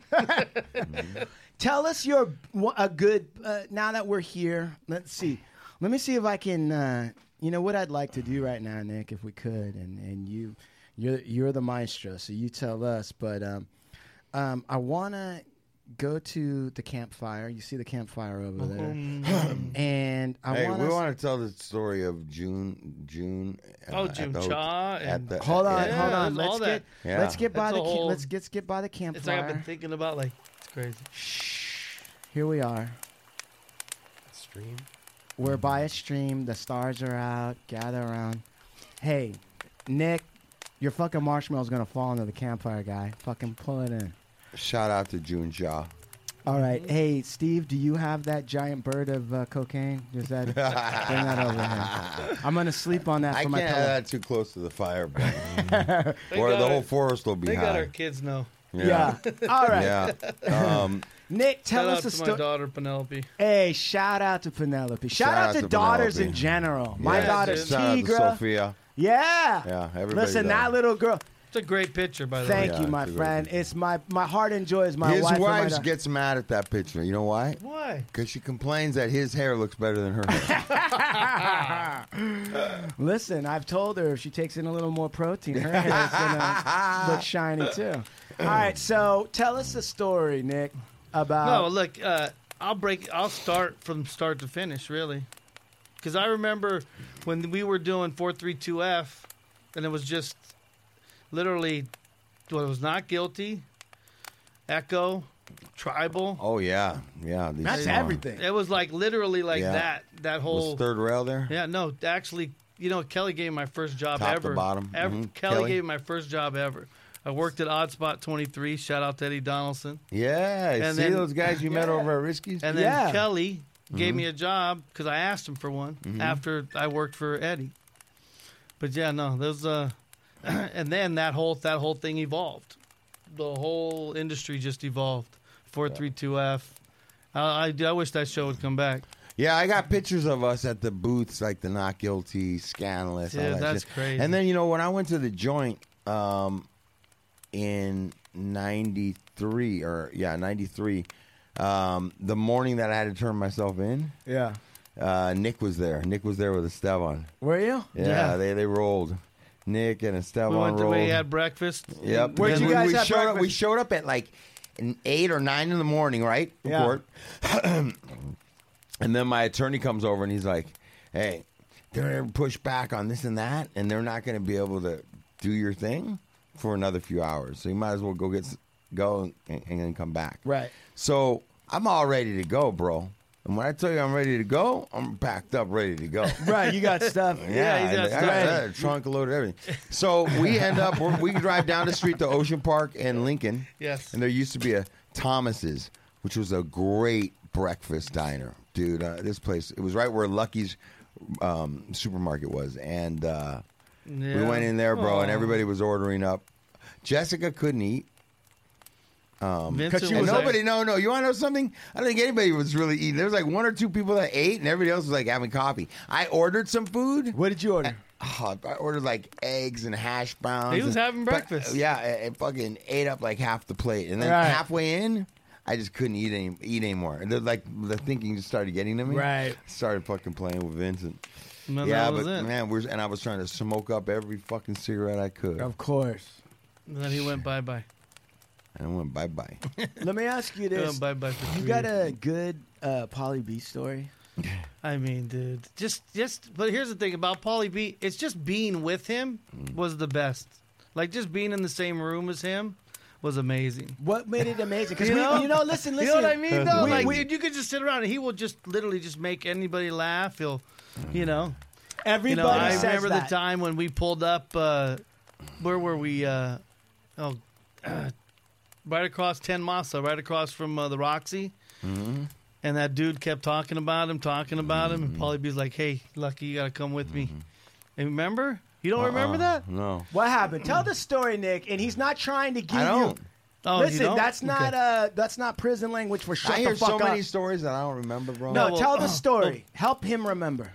Tell us your a good. Uh, now that we're here, let's see. Let me see if I can. Uh, you know what I'd like to do right now, Nick, if we could, and and you, you're you're the maestro, so you tell us. But um, um, I want to go to the campfire. You see the campfire over there, and I Hey, want we to. want to tell the story of June. June. uh, Oh, at June the Cha hot- and- at the- Hold on, Yeah, hold on. there's all Let's that. get Yeah. let's get by That's the a ca- whole- let's get get by the It's like I've campfire. been thinking about like it's crazy. Here we are. Stream. We're by a stream. The stars are out. Gather around. Hey, Nick, your fucking marshmallow's gonna fall into the campfire, guy. Fucking pull it in. Shout out to June Ja. All right. Hey, Steve, do you have that giant bird of uh, cocaine? Does that bring that over here? I'm gonna sleep on that I for can't my have pillow. that too close to the fire, bro. They or got the whole our- forest will be They got high. our kids know. Yeah. All right. Yeah. Um, Nick, tell Shout us out a to my story. daughter Penelope. Hey, shout out to Penelope. Shout, Shout out, out to, to daughters Penelope. in general. My yeah, daughter's shout out to Tigra. Sophia. Yeah. Yeah, everybody Listen, does. that little girl. It's a great picture, by the Thank way. Yeah, you, my it's a great friend. picture. It's my my heart enjoys my His wife. and my wife da- gets mad at that picture. You know why? Why? Because she complains that his hair looks better than her hair. Listen, I've told her if she takes in a little more protein, her hair is gonna look shiny too. All right, so tell us a story, Nick, about. No, look, uh, I'll break. I'll start from start to finish, really, because I remember when we were doing four three two F, and it was just literally, well, it was Not Guilty, Echo, Tribal. Oh yeah, yeah. these That's small- everything. It was like literally like Yeah. that. That whole Was third rail there? Yeah, no, actually, you know, Kelly gave me my first job Top to ever. bottom. Ever. Mhm. Kelly, Kelly. gave me my first job ever. I worked at Odd Spot twenty-three. Shout out to Eddie Donaldson. Yeah. And See then- those guys you met Yeah. over at Risky's? And then Yeah. Kelly gave Mm-hmm. me a job because I asked him for one after I worked for Eddie. But yeah, no, those uh, and then that whole that whole thing evolved. The whole industry just evolved. four three two F. I, I, I wish that show would come back. Yeah, I got pictures of us at the booths, like the Not Guilty, Scandalous. all Dude, that that's shit. crazy. And then, you know, when I went to the joint um, in ninety-three, or, yeah, ninety-three, um, the morning that I had to turn myself in, Yeah. uh, Nick was there. Nick was there with Esteban. Were you? Yeah, Yeah. They, they rolled. Nick and Esteban We went to rolled. we had breakfast. Yep. Where'd And you we- guys we have showed up. We breakfast? showed up at like an eight or nine in the morning, right? In Yeah. court. And then my attorney comes over and he's like, "Hey, they're gonna push back on this and that, and they're not going to be able to do your thing for another few hours. So you might as well go get s- go and, and then come back." Right. So I'm all ready to go, bro. And when I tell you I'm ready to go, I'm packed up, ready to go. Right. You got stuff. Yeah, he's got I, I stuff. got that, trunk loaded, everything. So we end up, we're, we drive down the street to Ocean Park and Lincoln. Yes. And there used to be a Thomas's, which was a great breakfast diner, dude. Uh, this place, it was right where Lucky's um, supermarket was, and uh, we Yeah. went in there, bro, and Aw. everybody was ordering up. Jessica couldn't eat. Vincent And was nobody, there. no, no. You want to know something? I don't think anybody was really eating. There was like one or two people that ate, and everybody else was like having coffee. I ordered some food. What did you order? Oh, I ordered like eggs and hash browns. He was and- having but, breakfast. yeah, and and fucking ate up like half the plate, and then Right. halfway in, I just couldn't eat any eat anymore. And then, like the thinking just started getting to me. Right. Started fucking playing with Vincent. No, yeah, that was but it. man, we're and I was trying to smoke up every fucking cigarette I could, Of course. And then he went bye bye. and I went bye bye. Let me ask you this. Went bye bye for You three got years. a good uh, Polly B story? I mean, dude, just just. But here's the thing about Paulie B. It's just being with him was the best. Like just being in the same room as him was amazing. What made it amazing? Because You we, know? you know, listen, listen. You know what I mean? Though, We- like, we- dude, you could just sit around and he will just literally just make anybody laugh. He'll, you know, Everybody you know. I says remember that. the time when we pulled up. Uh, where were we? Uh, oh, uh, right across Ten Masa, right across from uh, the Roxy. Mm-hmm. And that dude kept talking about him, talking about him, and Paulie B's like, "Hey, Lucky, you gotta come with me." And remember? You don't remember that? Uh-uh. No, What happened? Tell the story, Nick. And he's not trying to give I don't. you. Oh, you Listen, don't? that's not Okay. uh, that's not prison language for shut I the hear fuck so up. many stories that I don't remember, bro. no, well, tell the uh, story. Help him remember.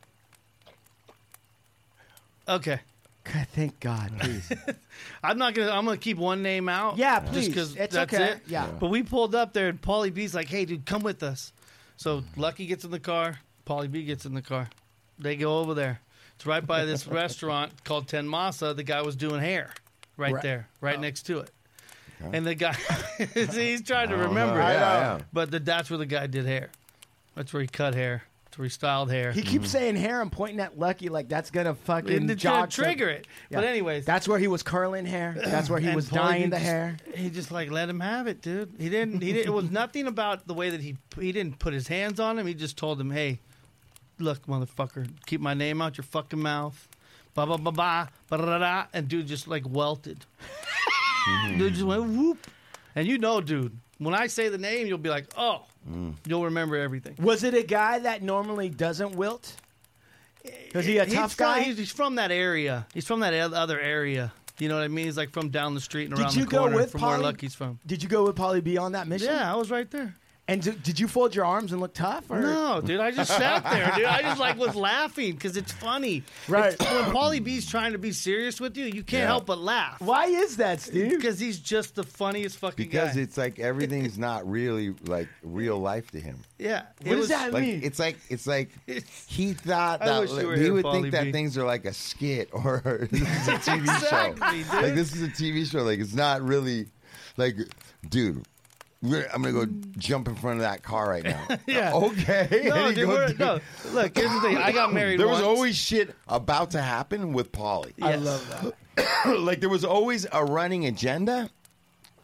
Okay. God, thank God, please. I'm not gonna. I'm gonna keep one name out. Yeah, just please. because It's that's okay. it. Yeah. But we pulled up there, and Paulie B's like, "Hey, dude, come with us." So Lucky gets in the car. Paulie B gets in the car. They go over there. It's right by this restaurant called Ten Masa. The guy was doing hair right, Right. there, right next to it. And the guy, see, he's trying to remember. Yeah, it. yeah. But the, that's where the guy did hair. That's where he cut hair. That's where he styled hair. He keeps saying hair and pointing at Lucky like that's gonna fucking And it's jog gonna some- trigger it. But Yeah. anyways, That's where he was curling hair. That's where he and was Paulie dyeing B the just- hair. He just like let him have it, dude. He didn't. He didn't. It was nothing about the way that he he didn't put his hands on him. He just told him, "Hey, look, motherfucker, keep my name out your fucking mouth." Ba ba ba ba ba da da da, and dude just like welted. Dude just went whoop, and you know, dude, when I say the name, you'll be like, "Oh, you'll remember everything." Was it a guy that normally doesn't wilt? Was he a He's tough from- guy? He's, he's from that area. He's from that oth- other area. You know what I mean? He's like from down the street and Did around you the go corner with from where Paulie? Lucky's from. Did you go with Paulie B on that mission? Yeah, I was right there. And d- did you fold your arms and look tough? Or? No, dude, I just sat there, dude. I just like was laughing because it's funny. Right. It's- when Paulie B's trying to be serious with you, you can't Yeah. help but laugh. Why is that, Steve? Because he's just the funniest fucking Because guy. it's like everything's not really like real life to him. yeah. What it does was, that Like mean? it's like it's like It's- he thought I that wish you were he here, would Paulie think that B. things are like a skit or this is a T V Exactly, show. dude. Like this is a T V show. Like it's not really like, dude. We're, I'm gonna go jump in front of that car right now. Yeah. Okay. No, And he dude, goes, we're- no. Look, here's the thing. I got married There was once. always shit about to happen with Paulie. Yes. I love that. Like there was always a running agenda,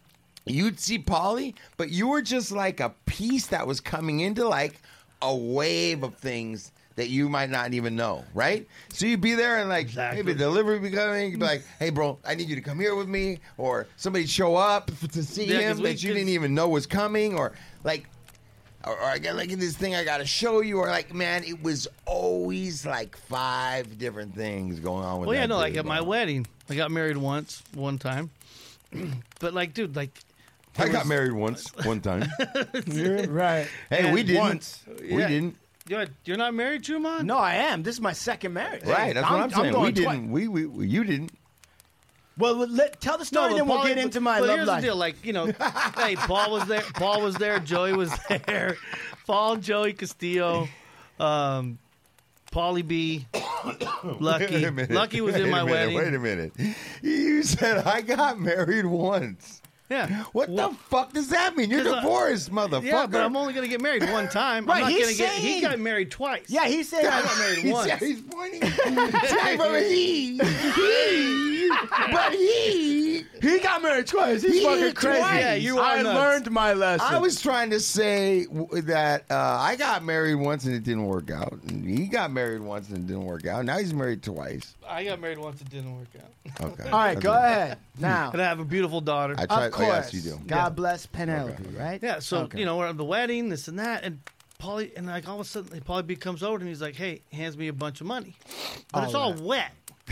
you'd see Pauly, but you were just like a piece that was coming into like a wave of things that you might not even know, right? So you'd be there and like Exactly. maybe delivery be coming, you'd be like, hey bro, I need you to come here with me, or somebody show up to see Yeah, 'cause him we that you could- didn't even know was coming, or like or, or I got like this thing I gotta show you, or like man, it was always like five different things going on with Well, yeah, that no, like dude, at my bro. wedding, I got married once, one time. But like, dude, like, I got married once, one time. Right. Hey, we didn't. Once. We Yeah. didn't. you're, you're not married, Truman? No, I am. This is my second marriage. Right, that's what I'm saying. going we twi- didn't. We, we we you didn't. Well, let, tell the story, but then we'll Paul- get into my but love here's life. the deal, like, you know, hey, Paul was there, Paul was there, Joey was there, Paul, Joey Castillo, um, Pauly B, Lucky. Wait a minute. Lucky was in Wait a my minute, wedding. Wait a minute. You said I got married once. Yeah. What Well, the fuck does that mean? You're 'cause I- divorced, motherfucker. Yeah, but I'm only gonna get married one time. Right, I'm not he's gonna get. He saying- got married twice. Yeah, he said I got married He's- once. He's pointing. He's saying from a he. He. But he. He got married twice. He's He fucking did crazy. twice. Yeah, you I are nuts. learned my lesson. I was trying to say w- that uh, I got married once and it didn't work out. And he got married once and it didn't work out. Now he's married twice. I got married once. It didn't work out. Okay. All right, go ahead. Now, And I have a beautiful daughter. I tried. of Oh, course, yes, you do. God bless Penelope, right? Yeah, so Okay. you know we're at the wedding, this and that, and Pauly, and like all of a sudden, Pauly B comes over and he's like, "Hey," hands me a bunch of money, but it's all right. wet.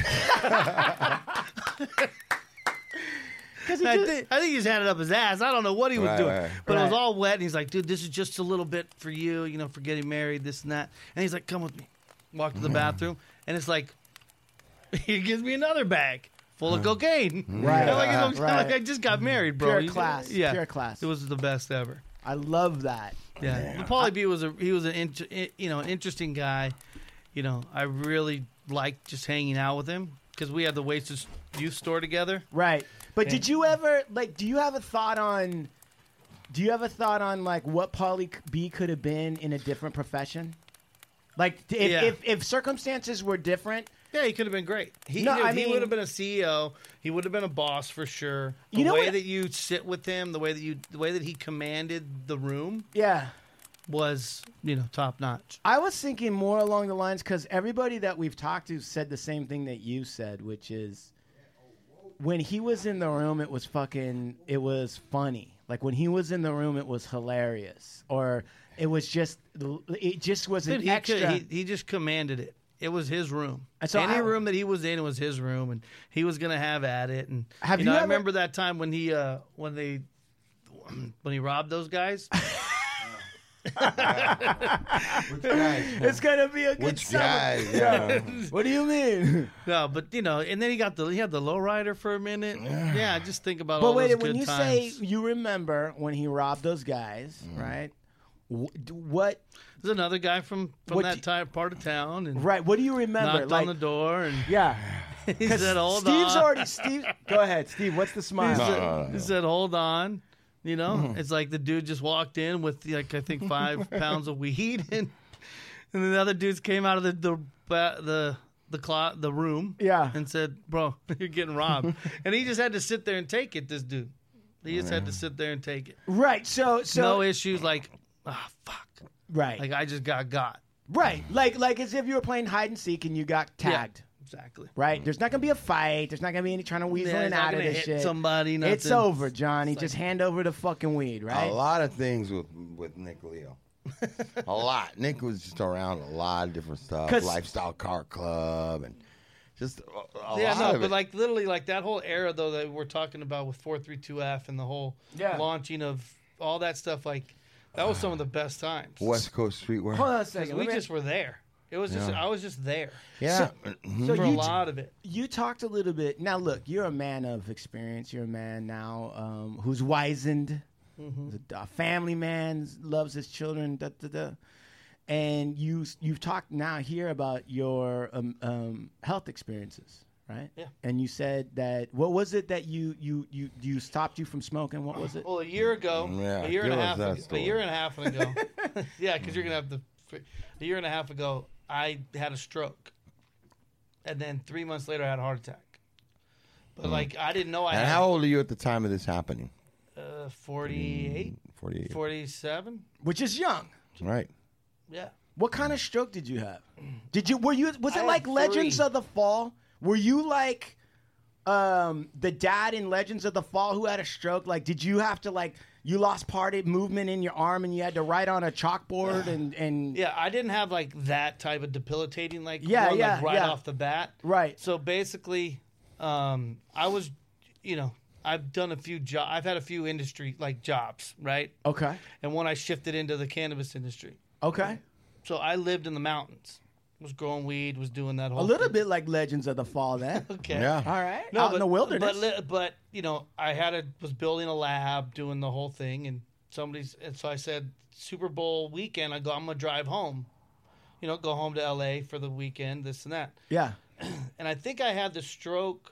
Because he I, just, think, I think he's had it up his ass. I don't know what he was Right, doing, right. but it was Right. all wet. And he's like, "Dude, this is just a little bit for you, you know, for getting married, this and that." And he's like, "Come with me." Walk to the bathroom, and it's like he gives me another bag full of cocaine. Right, And like, I'm, right. like I just got married, bro. Pure He's- class, Yeah, pure class. It was the best ever. I love that. Yeah, But Pauly B was a he was an int- you know an interesting guy. You know, I really liked just hanging out with him because we had the Wasted Youth store together. Right. But did you ever like? Do you have a thought on? Do you have a thought on like what Pauly B could have been in a different profession? Like if Yeah. if, if circumstances were different. Yeah, he could have been great. He, No, he, I he mean- would have been a C E O. He would have been a boss for sure. The You know way what- that you sit with him, the way that you, the way that he commanded the room Yeah. was, you know, top notch. I was thinking more along the lines because everybody that we've talked to said the same thing that you said, which is when he was in the room, it was fucking, it was funny. Like when he was in the room, it was hilarious, or it was just, it just was an Dude, he, extra. could, he, he just commanded it. It was his room. And so Any I- room that he was in, it was his room, and he was gonna have at it. And Have you know, you I ever- remember that time when he, uh, when they, when he robbed those guys. Which guys? It's gonna be a good Which summer. guys? Yeah. What do you mean? No, but you know, and then he got the he had the lowrider for a minute. Yeah, just think about But all wait, those when good you times. say you remember when he robbed those guys, right? Wh- d- What? There's another guy from from What that do- time part of town, and Right? What do you remember? knocked like, on the door, and yeah. he said, "Hold Steve's on." already. Steve, go ahead, Steve. What's the He smile? No, said, no, no, he said, "Hold on." You know, it's like the dude just walked in with like I think five pounds of weed, and and then the other dudes came out of the the ba- the the clo- the room, Yeah. and said, "Bro, you're getting robbed," and he just had to sit there and take it. This dude, he just had to sit there and take it. Right. So, so No issues. Like, ah, fuck. right, Like I just got got. right. Like, like as if you were playing hide and seek and you got tagged. Yeah, exactly. Right. There's not gonna be a fight. There's not gonna be any trying to weasel Yeah, in it's not out of gonna this hit shit. somebody, It's nothing. over, Johnny. Just hand over the fucking weed, right? A lot of things with with Nick Leo. A lot. Nick was just around a lot of different stuff. 'Cause- Lifestyle Car Club and just a, a Yeah, lot no, of but it. like literally, like that whole era though that we're talking about with four three two F and the whole Yeah. launching of all that stuff, like that was some of the best times. West Coast Streetwear. Hold on a 'Cause second. we let me- just were there. It was just Yeah. I was just there Yeah. so for a you, lot of it. you talked a little bit. Now, look, you're a man of experience. You're a man now um, who's wizened, Mm-hmm. a family man, loves his children. Da, da, da. And you you've talked now here about your um, um, health experiences, right? Yeah. And you said that what was it that you you you you stopped you from smoking? What was it? Well, a year ago, Yeah, a year and a give us half, that ago, a story. year and a half ago, yeah, because you're gonna have the a year and a half ago, I had a stroke, and then three months later, I had a heart attack. But like, I didn't know I And had. how old are you at the time of this happening? Uh, Uh, forty-eight, forty-eight. forty-seven. Which is young. Right. Yeah. What kind of stroke did you have? Did you were you was I it had like Legends three. of the Fall? Were you like um, the dad in Legends of the Fall who had a stroke? Like, did you have to like you lost part of movement in your arm and you had to write on a chalkboard and and Yeah, I didn't have like that type of debilitating like Yeah, one, yeah, like, right yeah. off the bat. Right. So basically, um, I was, you know, I've done a few jobs. I've had a few industry like jobs, right? Okay. And when I shifted into the cannabis industry, Okay. so I lived in the mountains, was growing weed, was doing that whole A little thing. bit like Legends of the Fall then. Okay. Yeah. All right. No, Out but, in the wilderness. But, li- but you know, I had a was building a lab, doing the whole thing, and somebody's and so I said Super Bowl weekend. I go, I'm gonna drive home, you know, go home to L A for the weekend, this and that. yeah. And I think I had the stroke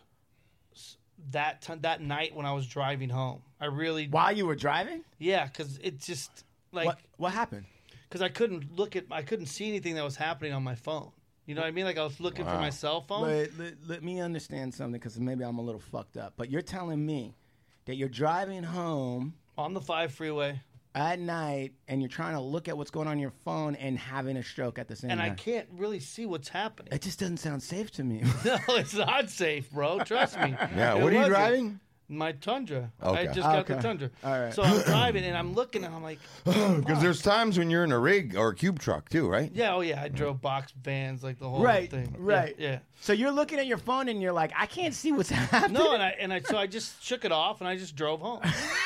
s- that t- that night when I was driving home. I really, While you were driving? yeah, because it just like What what happened? because I couldn't look at, I couldn't see anything that was happening on my phone. You know what I mean? Like I was looking for my cell phone. Wait, let, let me understand something because maybe I'm a little fucked up. But you're telling me that you're driving home On the five freeway, at night and you're trying to look at what's going on your phone and having a stroke at the same and I time. can't really see what's happening. It just doesn't sound safe to me. No, it's not safe, bro. Trust me. Yeah. It What are you wasn't. driving? My Tundra. Okay. I just got Okay. the Tundra. All right. So I'm driving and I'm looking and I'm like, Because there's times when you're in a rig or a cube truck too, right? yeah, oh yeah, I drove box vans like the whole Right, thing. Yeah, right. Yeah. So you're looking at your phone and you're like, I can't see what's happening. No, and I and I so I just shook it off and I just drove home.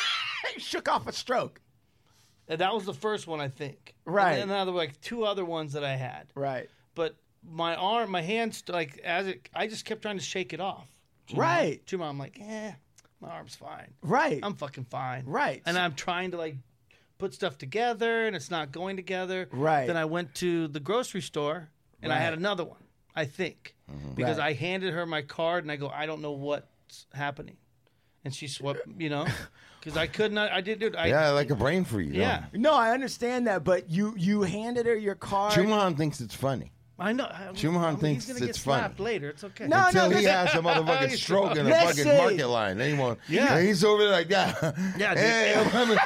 shook off a stroke. And that was the first one, I think. Right. And then there were like two other ones that I had. Right. But my arm, my hands, like as it, I just kept trying to shake it off. You know? Right. To my, I'm like, eh, my arm's fine. Right. I'm fucking fine. Right. And I'm trying to like put stuff together and it's not going together. Right. Then I went to the grocery store and I had Right. another one, I think. Because Right. I handed her my card and I go, I don't know what's happening. And she swept, you know, because I could not, I did it. I, Yeah, like a brain freeze. Yeah. No, I understand that, but you you handed her your card. Chumahan thinks it's funny. I know. I- Shuman I mean, thinks he's gonna it's get funny. slapped later. It's okay. No, Until he listen. has a motherfucking stroke in a Listen. fucking market line. Then he won't. Yeah. And he's over there like that. Yeah, dude. Hey, I'm having.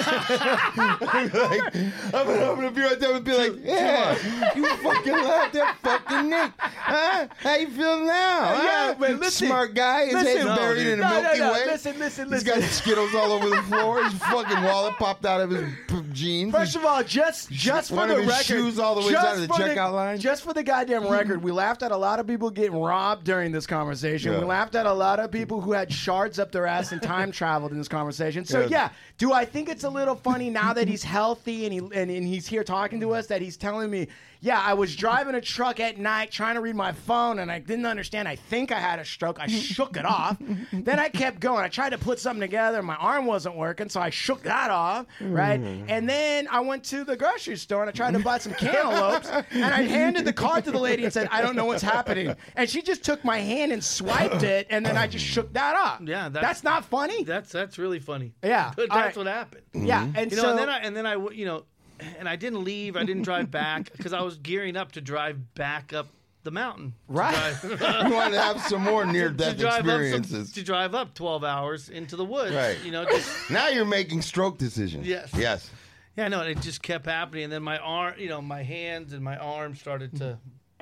like, I'm gonna open a beer right there and be like, yeah, you fucking laughed at fucking Nick. Huh? How you feeling now? Yeah, huh? but listen. Smart guy. His Listen. head's No, buried dude. in the No, no, Milky no. Way. Listen, listen, He's listen. got Skittles all over the floor. His fucking wallet popped out of his p- jeans. First of all, just just for One the of his record, shoes all the way just down to the for checkout line. Just for the goddamn record, we laughed at a lot of people getting robbed during this conversation. Yeah. We laughed at a lot of people who had shards up their ass and time traveled in this conversation. So Yeah. yeah, do I think it's a little funny now that he's healthy and he and, and he's here talking to us that he's telling me, yeah, I was driving a truck at night trying to read my phone and I didn't understand. I think I had a stroke. I shook it off. Then I kept going. I tried to put something together. My arm wasn't working, so I shook that off, right? And then I went to the grocery store and I tried to buy some cantaloupes and I handed the card to the lady and said, I don't know what's happening. And she just took my hand and swiped it and then I just shook that off. Yeah, that's- that's not funny. That's that's really funny. Yeah, But all that's right. what happened. Yeah, and You know, so and then I and then I w- you know, and I didn't leave. I didn't drive back because I was gearing up to drive back up the mountain. To Right. drive- You want to have some more to near-death drive up some, experiences. to drive up twelve hours into the woods. Right. You know, just Now you're making stroke decisions. Yes. Yes. yeah, no, it just kept happening, and then my arm, you know, my hands and my arms started to.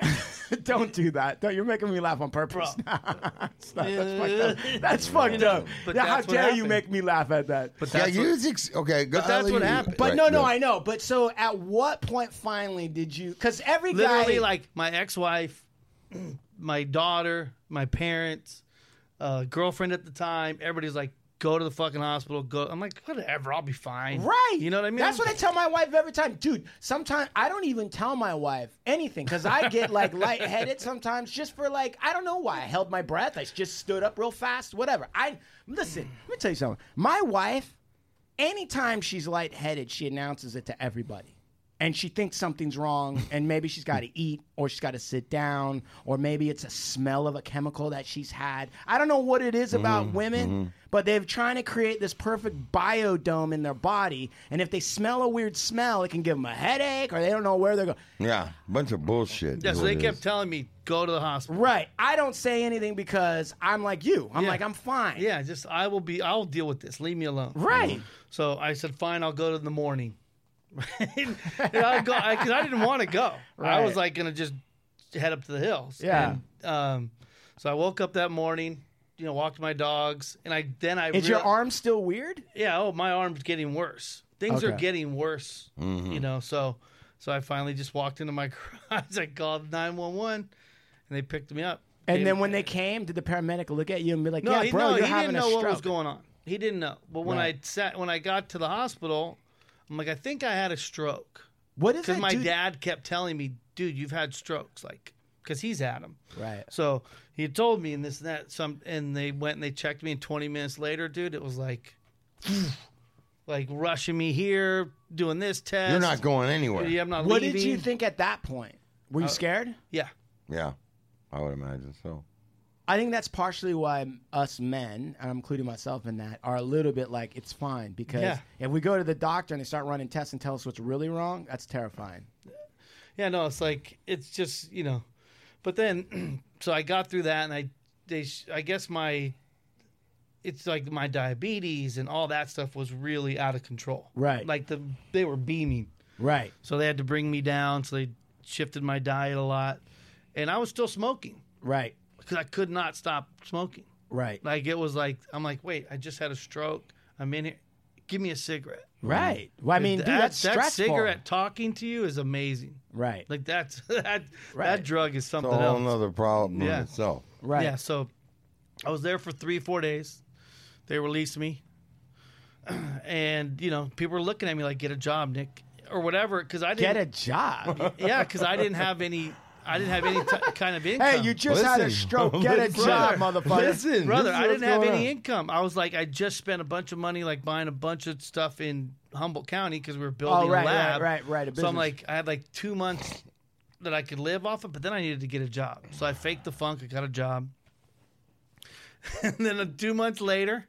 don't do that. Don't, you're making me laugh on purpose. Bro. That's, not, that's fucked up. That's fucked You know, up. but Now, how that's what dare you happened. make me laugh at that? But Yeah, that's you what, ex- okay. Go, But that's I'll let what you- happened. But right, no, no, right. I know. But so at what point finally did you? Because every literally guy, like my ex-wife, my daughter, my parents, uh, girlfriend at the time. Everybody's like, "Go to the fucking hospital." Go. I'm like, whatever. I'll be fine. right? You know what I mean? That's what I tell my wife every time, dude. Sometimes I don't even tell my wife anything because I get like lightheaded sometimes just for like I don't know why. I held my breath. I just stood up real fast. Whatever. I listen. Let me tell you something. My wife, anytime she's lightheaded, she announces it to everybody. And she thinks something's wrong, and maybe she's got to eat, or she's got to sit down, or maybe it's a smell of a chemical that she's had. I don't know what it is about Mm-hmm, women, but they're trying to create this perfect biodome in their body, and if they smell a weird smell, it can give them a headache, or they don't know where they're going. Yeah, bunch of bullshit. Yeah, is so what they it kept is. telling me, go to the hospital. Right. I don't say anything because I'm like you. I'm Yeah. like, I'm fine. Yeah, just I will be. I'll deal with this. Leave me alone. Right. So I said, fine. I'll go to the morning. and I go because I, I didn't want to go. Right. I was like gonna just head up to the hills. Yeah. And, um, so I woke up that morning. You know, walked my dogs, and I then I. Is real- your arm still weird? Yeah. Oh, my arm's getting worse. Things are Okay. getting worse. You know. So, so I finally just walked into my garage. I called nine one one, and they picked me up. And Came- then when they came, did the paramedic look at you and be like, No, "Yeah, he, bro, no, you're he having didn't a know stroke"? what was going on. He didn't know. But when Right. I sat, when I got to the hospital, I'm like, I think I had a stroke. What is Because it? my dude? dad kept telling me, dude, you've had strokes, like, because he's had them. Right. So he had told me and this and that. Some and they went and they checked me, and twenty minutes later, dude, it was like, like rushing me here, doing this test. You're not going anywhere. Yeah, I'm not What leaving. did you think at that point? Were you Uh, scared? Yeah. Yeah, I would imagine so. I think that's partially why us men, and I'm including myself in that, are a little bit like, it's fine. Because Yeah. if we go to the doctor and they start running tests and tell us what's really wrong, that's terrifying. Yeah, no, it's like it's just you know, but then so I got through that, and I they I guess my it's like my diabetes and all that stuff was really out of control. Right. Like the they were beaming, Right. so they had to bring me down. So they shifted my diet a lot, and I was still smoking Right. because I could not stop smoking. Right. Like it was like I'm like, wait, I just had a stroke. I'm in here. Give me a cigarette. Right. Well, I mean, dude, that, that's that stressful. cigarette talking to you is amazing. Right. Like that's that Right. that drug is It's something a whole else. other problem Yeah. in itself. Right. Yeah, so I was there for three, four days. They released me, and you know, people were looking at me like, "Get a job, Nick," or whatever, because I Get didn't. a job. Yeah, because I didn't have any. I didn't have any t- kind of income. Hey, you just had a Listen. stroke. Get a Listen. job, motherfucker. Listen, brother. this is I what's didn't have going any on. income. I was like, I just spent a bunch of money, like buying a bunch of stuff in Humboldt County because we were building Oh, right, a lab. right, right, right, a So I'm business. like, I had like two months that I could live off of, but then I needed to get a job. So I faked the funk. I got a job, and then uh, two months later,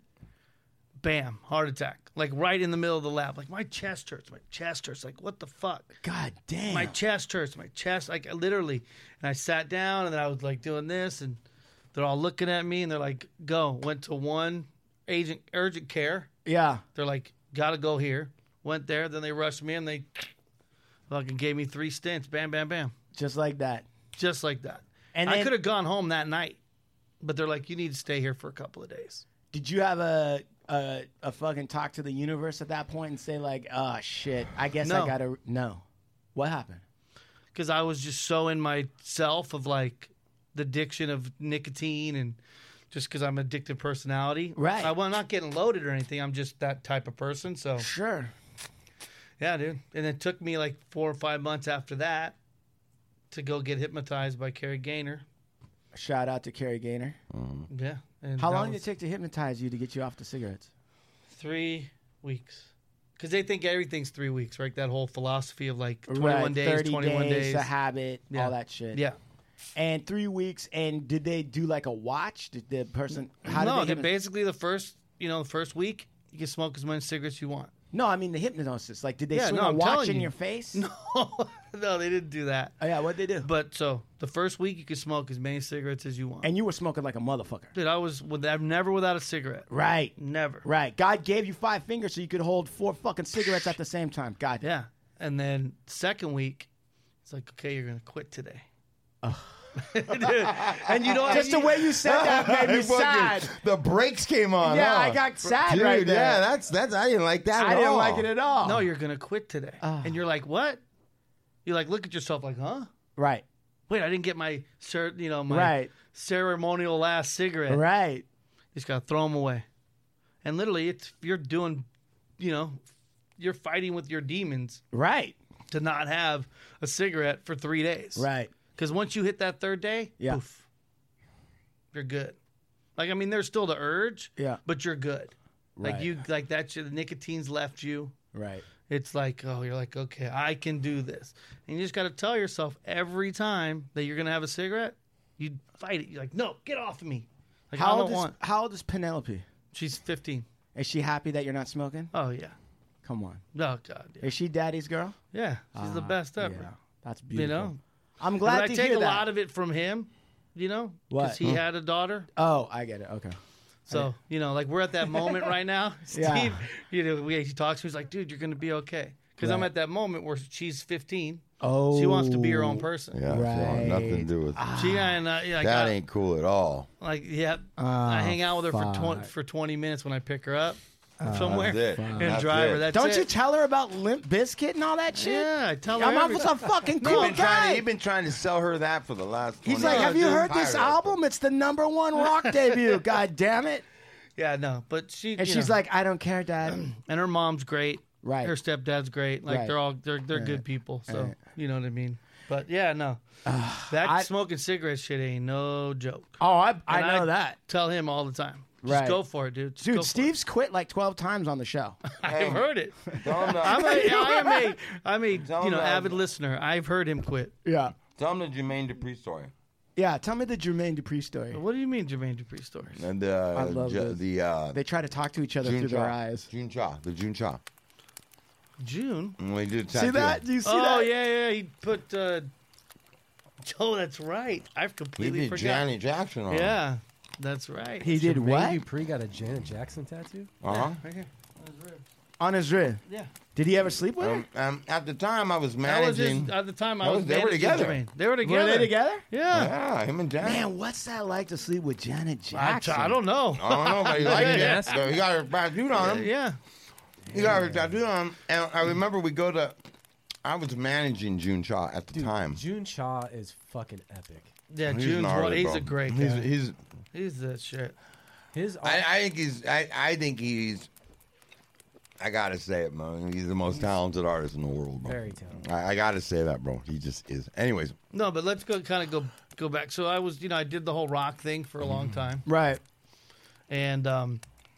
bam, heart attack. Like right in the middle of the lab. Like my chest hurts. My chest hurts. Like what the fuck? God damn. My chest hurts. My chest. Like literally. And I sat down and then I was like doing this and they're all looking at me and they're like, go. Went to one agent urgent care. Yeah. They're like, gotta go here. Went there. Then they rushed me and they fucking gave me three stints. Bam, bam, bam. Just like that. Just like that. And I then- could have gone home that night. But they're like, you need to stay here for a couple of days. Did you have a, a a fucking talk to the universe at that point and say like, oh shit, I guess I No. gotta no. What happened? Because I was just so in myself of like the addiction of nicotine and just because I'm an addictive personality. Right. I, well, I'm not getting loaded or anything. I'm just that type of person. So, Sure. yeah, dude. And it took me like four or five months after that to go get hypnotized by Carrie Gaynor. Shout out to Carrie Gaynor. Yeah. And How that long did was it take to hypnotize you to get you off the cigarettes? Three weeks. Because they think everything's three weeks, right? That whole philosophy of like twenty-one Right, days, thirty twenty-one days, days. a habit, Yeah. all that shit. Yeah. And three weeks. And did they do like a watch? Did the person? How no, did they they hypno- basically the first, you know, the first week, you can smoke as many cigarettes you want. No, I mean the hypnosis. Like, did they Yeah, swing no, a I'm watch telling in you. your face? No, no, they didn't do that. Oh yeah, what'd they do? But so the first week you could smoke as many cigarettes as you want. And you were smoking like a motherfucker. Dude, I was with I'm never without a cigarette. Right. Never. Right. God gave you five fingers so you could hold four fucking cigarettes at the same time. God. Yeah. And then second week, it's like, okay, you're gonna quit today. Dude, and you know, Just the way you said that made me It fucking- sad. The brakes came on. Yeah, huh? I got sad Dude, right there. yeah, that's that's. I didn't like that. I at didn't all. like it at all. no, you're gonna quit today. And you're like, what? You like look at yourself like, huh? Right. Wait, I didn't get my cert, you know, my Right. ceremonial last cigarette. Right. You just gotta throw them away. And literally, it's you're doing, you know, you're fighting with your demons Right. to not have a cigarette for three days. Right. Because once you hit that third day, Yeah. poof, you're good. Like I mean, there's still the urge, Yeah. but you're good. Like Right. you, like that. The nicotine's left you. Right. It's like, oh, you're like, okay, I can do this. And you just got to tell yourself every time that you're gonna have a cigarette, you fight it. You're like, no, get off of me. Like I How don't old is want. How old is Penelope? She's fifteen. Is she happy that you're not smoking? Oh yeah. Come on. Oh god. Yeah. Is she daddy's girl? Yeah, she's the Ah, best ever. Yeah. That's You beautiful. know. I'm glad but to I take hear a that. lot of it from him, you know, What? because he Hmm. had a daughter. Oh, I get it. Okay. So, you know, like we're at that moment right now. Steve, Yeah. you know, we, he talks to me. He's like, dude, you're going to be okay. Because I'm Right. at that moment where she's fifteen. Oh. She wants to be her own person. Yeah, so Right. nothing to do with She and uh, yeah, like, that. I, Ain't cool at all. like yeah. Oh, I hang out with her for fuck. twenty for twenty minutes when I pick her up somewhere That's it. and That's drive her. it. That's Don't it. you tell her about Limp Bizkit and all that shit? Yeah, I tell her. I'm everything. a fucking You've cool been trying guy. to, you've been trying to sell her that for the last. He's twenty like, years. have you Dude, heard this pirate. album? It's the number one rock debut. God damn it. Yeah, no, but she And you she's know, like, I don't care, Dad. and her mom's great. Right. Her stepdad's great. Like Right. they're all they're they're good people. So Right. you know what I mean. But yeah, no, that I- smoking cigarette shit ain't no joke. Oh, I, I And know that. Tell him all the time. Just Right. go for it, dude. Just go Dude, for Steve's quit like twelve times on the show. it. I've heard it. Tell him I'm a, the, I am a, I'm a Tell you know him that- avid listener. I've heard him quit. Yeah. tell him the Jermaine Dupri story. Yeah, tell me the Jermaine Dupri story. What do you mean, Jermaine Dupri stories? And uh, I love Ju- this. the uh, They try to talk to each other June through Cha. their eyes. June Cha, the June Cha. June. When we did See tattoo. that? Do you see Oh that? yeah, yeah. He put. Uh, oh, that's right. I've He completely did forgot. Janet Jackson on. Yeah, that's right. He did Jermaine what? Dupri got a Janet Jackson tattoo? Uh huh. Right here. On his rib. Yeah. Did he ever sleep with her? Um, um, at the time, I was That was managing. just, at the time I That was, was- they were managing together. Jermaine. They were together. Were they together? Yeah. yeah, him and Janet. Man, what's that like to sleep with Janet I, Jackson? I don't know. I don't know, but he liked Yeah. it. So he got her tattooed on him. Yeah. He got her tattooed on him. And I remember we go to. I was managing June Cha at the time. June Cha is fucking epic. Yeah, He's June's gnarly, one. He's bro. a great He's, guy. he's He's that shit. His I, I think he's. I, I think he's. I gotta say it, man. He's the most talented artist in the world, bro. Very talented. I, I gotta say that, bro. He just is. Anyways, No, but let's go kind of go go back. So I was, you know, I did the whole rock thing for a long Mm-hmm. time, Right. and um,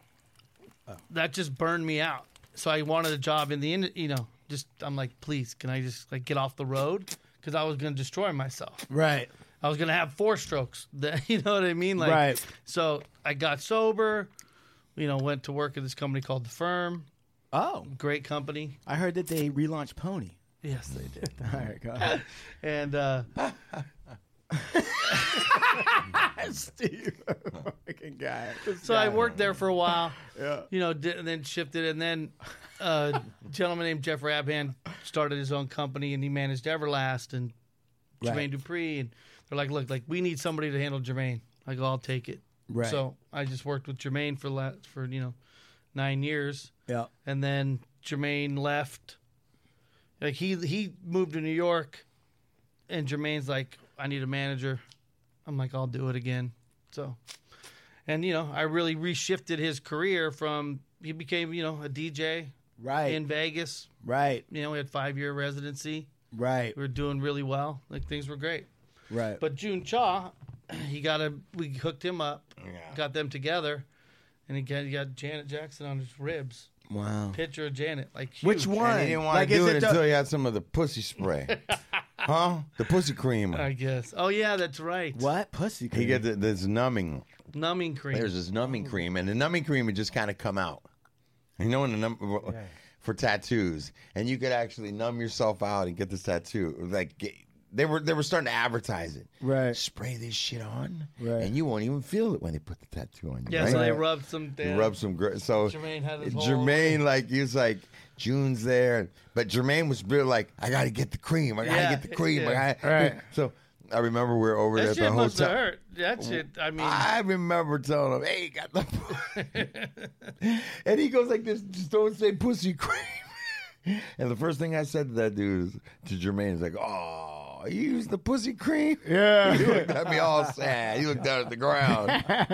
that just burned me out. So I wanted a job in the, in, you know, just I'm like, please, can I just like get off the road? Because I was gonna destroy myself. Right. I was gonna have four strokes. That, you know what I mean? Like, Right. So I got sober. You know, went to work at this company called The Firm. Oh, Great company. I heard that they relaunched Pony. Yes, they did. All right, go ahead. And uh, Steve, fucking guy. so I worked there for a while. Yeah. You know, did, and then shifted, and then uh, a gentleman named Jeff Rabhan started his own company, and he managed Everlast and Jermaine Right. Dupri, and they're like, look, like we need somebody to handle Jermaine. I go, I'll take it. Right. So I just worked with Jermaine for la- for you know nine years, Yeah. and then Jermaine left. Like he he moved to New York, and Jermaine's like, I need a manager. I'm like, I'll do it again. So, and you know, I really reshifted his career from he became you know a D J Right. in Vegas. right. You know, we had five year residency. Right. We were doing really well. Like things were great. Right. But June Cha, he got a we hooked him up, got them together, and he got, he got Janet Jackson on his ribs. wow. Picture of Janet, like Which huge. one? and he didn't want Like, to do is it it the- until he had some of the pussy spray, huh? The pussy cream. I guess. Oh yeah, that's right. What pussy? He cream? get the, this numbing. Numbing cream. There's this numbing cream, and the numbing cream would just kind of come out. You know, in the num- for tattoos, and you could actually numb yourself out and get this tattoo. Like get, they were, they were starting to advertise it. Right. Spray this shit on, Right. and you won't even feel it when they put the tattoo on you. Yeah, right? so they rubbed some. They Damn, rub some. Gr- so Jermaine had his whole- Jermaine, like he was like June's there, but Jermaine was really like, I got to get the cream. I got to Yeah, get the cream. yeah. I gotta, Right. So I remember we were over there that at the shit must have hotel. hurt. That shit. I mean, I remember telling him, "Hey, got the," and he goes like this. Just don't say pussy cream. And the first thing I said to that dude is, to Jermaine is like, "Oh, you used the pussy cream." Yeah. He looked at me all sad. He looked down at the ground.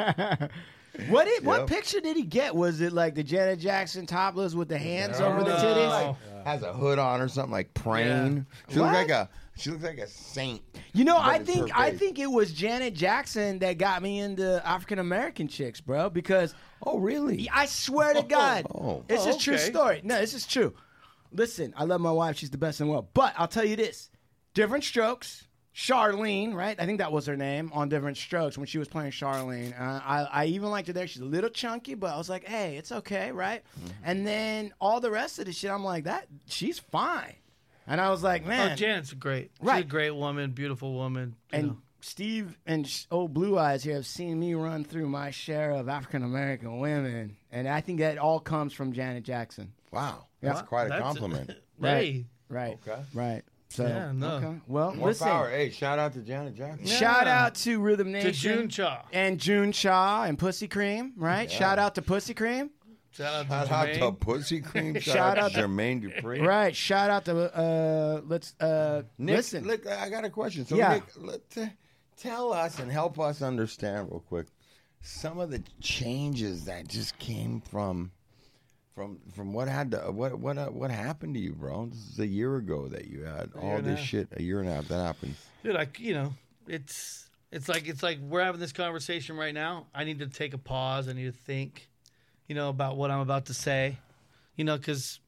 What did, what Yep. picture did he get? Was it like the Janet Jackson topless with the hands No. over the No. titties? Has a hood on or something like praying. She What? looks like a she looks like a saint. You know, But I it's her think I face. think it was Janet Jackson that got me into African American chicks, bro. Because Oh, really? I swear to God, Oh. it's Oh, a true okay. story. No, this is true. Listen, I love my wife; she's the best in the world. But I'll tell you this: Different Strokes, Charlene, right? I think that was her name on Different Strokes when she was playing Charlene. Uh, I, I even liked her there. She's a little chunky, but I was like, hey, it's okay, right? Mm-hmm. And then all the rest of the shit, I'm like, that she's fine. And I was like, man. Oh, Janet's great. She's Right. a great woman, beautiful woman. you And know. Steve and sh- old Blue Eyes here have seen me run through my share of African American women, and I think that all comes from Janet Jackson. Wow, Yeah. that's quite a That's- compliment. Hey. Right. Okay. Right. So, Yeah, no. okay. Well, More listen. power. Hey, shout out to Janet Jackson. Shout Yeah. out to Rhythm To Nation. June Cha. And June Shaw and Pussy Cream, right? Yeah. Shout out to Pussy Cream. Shout out Shout to out Jermaine. to Pussy Cream. Shout, Shout out out to to- Jermaine Dupri. Right. Shout out to, uh, let's, uh, Nick, listen. look, I got a question. So, Yeah. Nick, let, t- tell us and help us understand real quick some of the changes that just came from from from what had to what what uh, what happened to you, bro. This is a year ago that you had year all and a this half. shit. A year and a half that happened. Dude, I, you know, it's it's like it's like we're having this conversation right now. I need to take a pause. I need to think, you know, about what I'm about to say, you know, because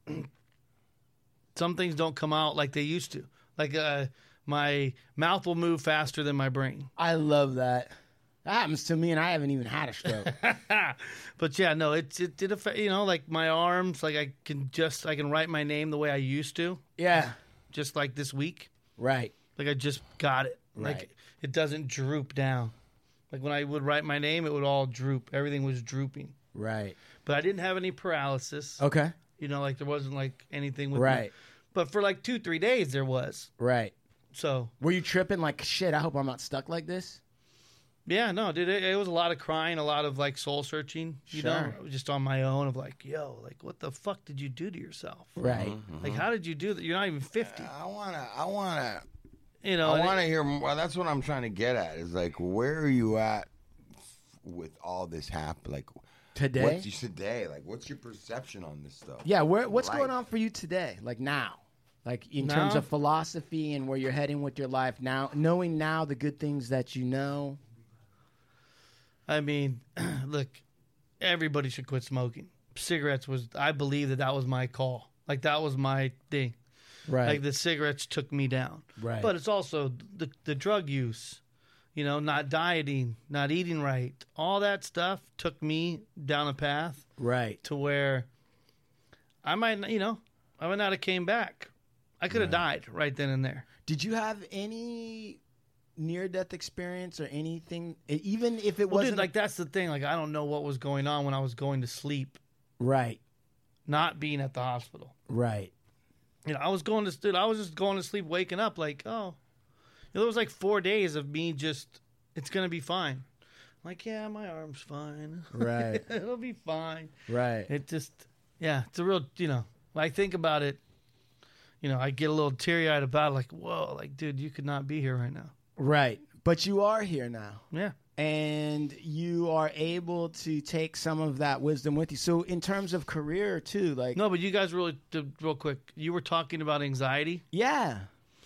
some things don't come out like they used to. Like uh, my mouth will move faster than my brain. I love that. That happens to me, and I haven't even had a stroke. But yeah, no, it it did affect. You know, like my arms, like I can just I can write my name the way I used to, Yeah. just like this week. Right. Like I just got it. Right. Like it doesn't droop down. Like when I would write my name, it would all droop. Everything was drooping. Right. But I didn't have any paralysis. Okay. You know, like there wasn't like anything with Right. me. But for like two, three days there was. Right. So Were you tripping like, shit, I hope I'm not stuck like this? yeah, no, dude, it, it was a lot of crying, a lot of like soul searching. You know, Sure. just on my own of like, yo, like what the fuck did you do to yourself? Right. Like how did you do that? You're not even fifty. I wanna, I wanna, You know, I and wanna it- hear more. That's what I'm trying to get at. Is like, where are you at with all this happen? Like Today? What's your today? Like, what's your perception on this stuff? Yeah, where, what's Life. going on for you today? Like now? Like in terms Now? of philosophy and where you're heading with your life now, knowing now the good things that you know. I mean, look, everybody should quit smoking. Cigarettes was, I believe that that was my call. Like that was my thing. Right. Like the cigarettes took me down. Right. But it's also the the drug use, you know, not dieting, not eating right. All that stuff took me down a path Right. to where I might, not- you know, I might not have came back. I could have died right then and there. Did you have any near-death experience or anything, e- even if it Well, wasn't dude, like that's the thing. Like I don't know what was going on when I was going to sleep, right, not being at the hospital. right, You know, I was going to, dude, I was just going to sleep, waking up like, oh, you know, there was like four days of me just, it's gonna be fine. I'm like, yeah, my arm's fine. Right. It'll be fine. right. It just, yeah, it's a real, you know, when I think about it, you know, I get a little teary eyed about it, like, whoa, like, dude, you could not be here right now. Right. But you are here now. Yeah. And you are able to take some of that wisdom with you. So in terms of career too, like No, but you guys really, did- real quick, you were talking about anxiety. yeah.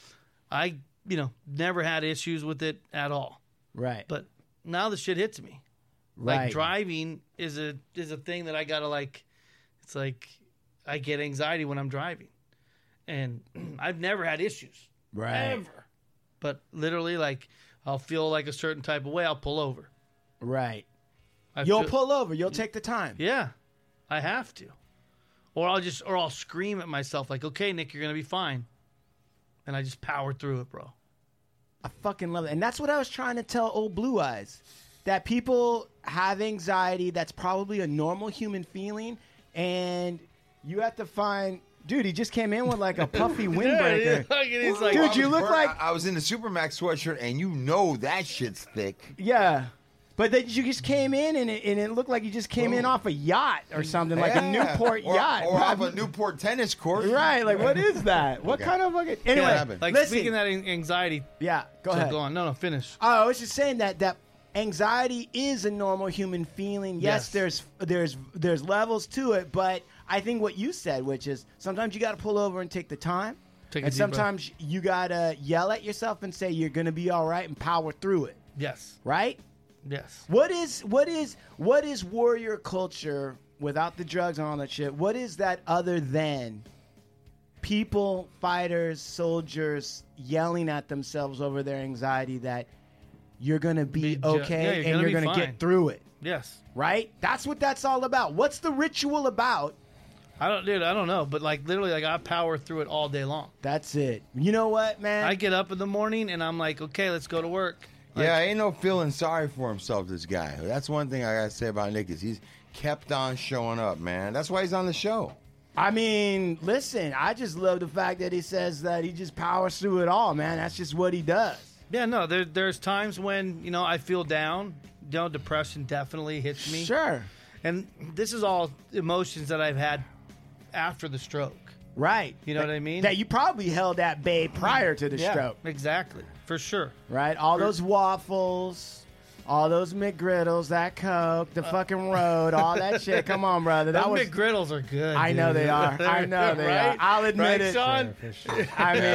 I, you know, never had issues with it at all. Right. But now the shit hits me. right. Like driving is a is a thing that I gotta like. It's like I get anxiety when I'm driving, and I've never had issues right. ever. But literally, like I'll feel like a certain type of way, I'll pull over. Right. I You'll feel- pull over. You'll take the time. Yeah, I have to, or I'll just or I'll scream at myself like, "Okay, Nick, you're gonna be fine," and I just power through it, bro. I fucking love it. And that's what I was trying to tell old Blue Eyes. That people have anxiety. That's probably a normal human feeling. And you have to find... Dude, he just came in with like a puffy windbreaker. Yeah, he's like, Dude, I you was look burnt- like- I I was in the Supermax sweatshirt, and you know that shit's thick. Yeah. But then you just came in and it, and it looked like you just came in off a yacht or something, like a Yeah. Newport or, yacht. or off a Newport tennis court. Right, like what is that? What Okay. kind of fucking... Anyway, happened? like listen. speaking of that an- anxiety. Yeah, go so ahead. go on. No, no, finish. Oh, I was just saying that that anxiety is a normal human feeling. Yes, Yes. there's there's there's levels to it, but I think what you said, which is sometimes you got to pull over and take the time, Take a and deep breath. sometimes you got to yell at yourself and say you're going to be all right and power through it, Yes, right? yes. What is what is what is warrior culture without the drugs and all that shit? What is that other than people, fighters, soldiers yelling at themselves over their anxiety that you're going to be, Be ju- okay yeah, you're and gonna you're be going to fine. get through it, Yes. right? That's what that's all about. What's the ritual about I don't, dude. I don't know, but like literally, like I power through it all day long. That's it. You know what, man? I get up in the morning and I'm like, okay, let's go to work. Like, Yeah, ain't no feeling sorry for himself, this guy. That's one thing I gotta say about Nick is he's kept on showing up, man. That's why he's on the show. I mean, listen, I just love the fact that he says that he just powers through it all, man. That's just what he does. Yeah, no, there, there's times when, you know, I feel down. You know, depression definitely hits me. Sure. And this is all emotions that I've had after the stroke. Right. You know that, what I mean? That you probably held at bay prior to the Yeah, stroke. exactly. For sure. Right? All those waffles, all those McGriddles, that Coke, the fucking road, all that shit. Come on, brother. That Those was. McGriddles are good. I know dude. they are. I know they right? are. I'll admit right, it. Sean? For sure. I mean,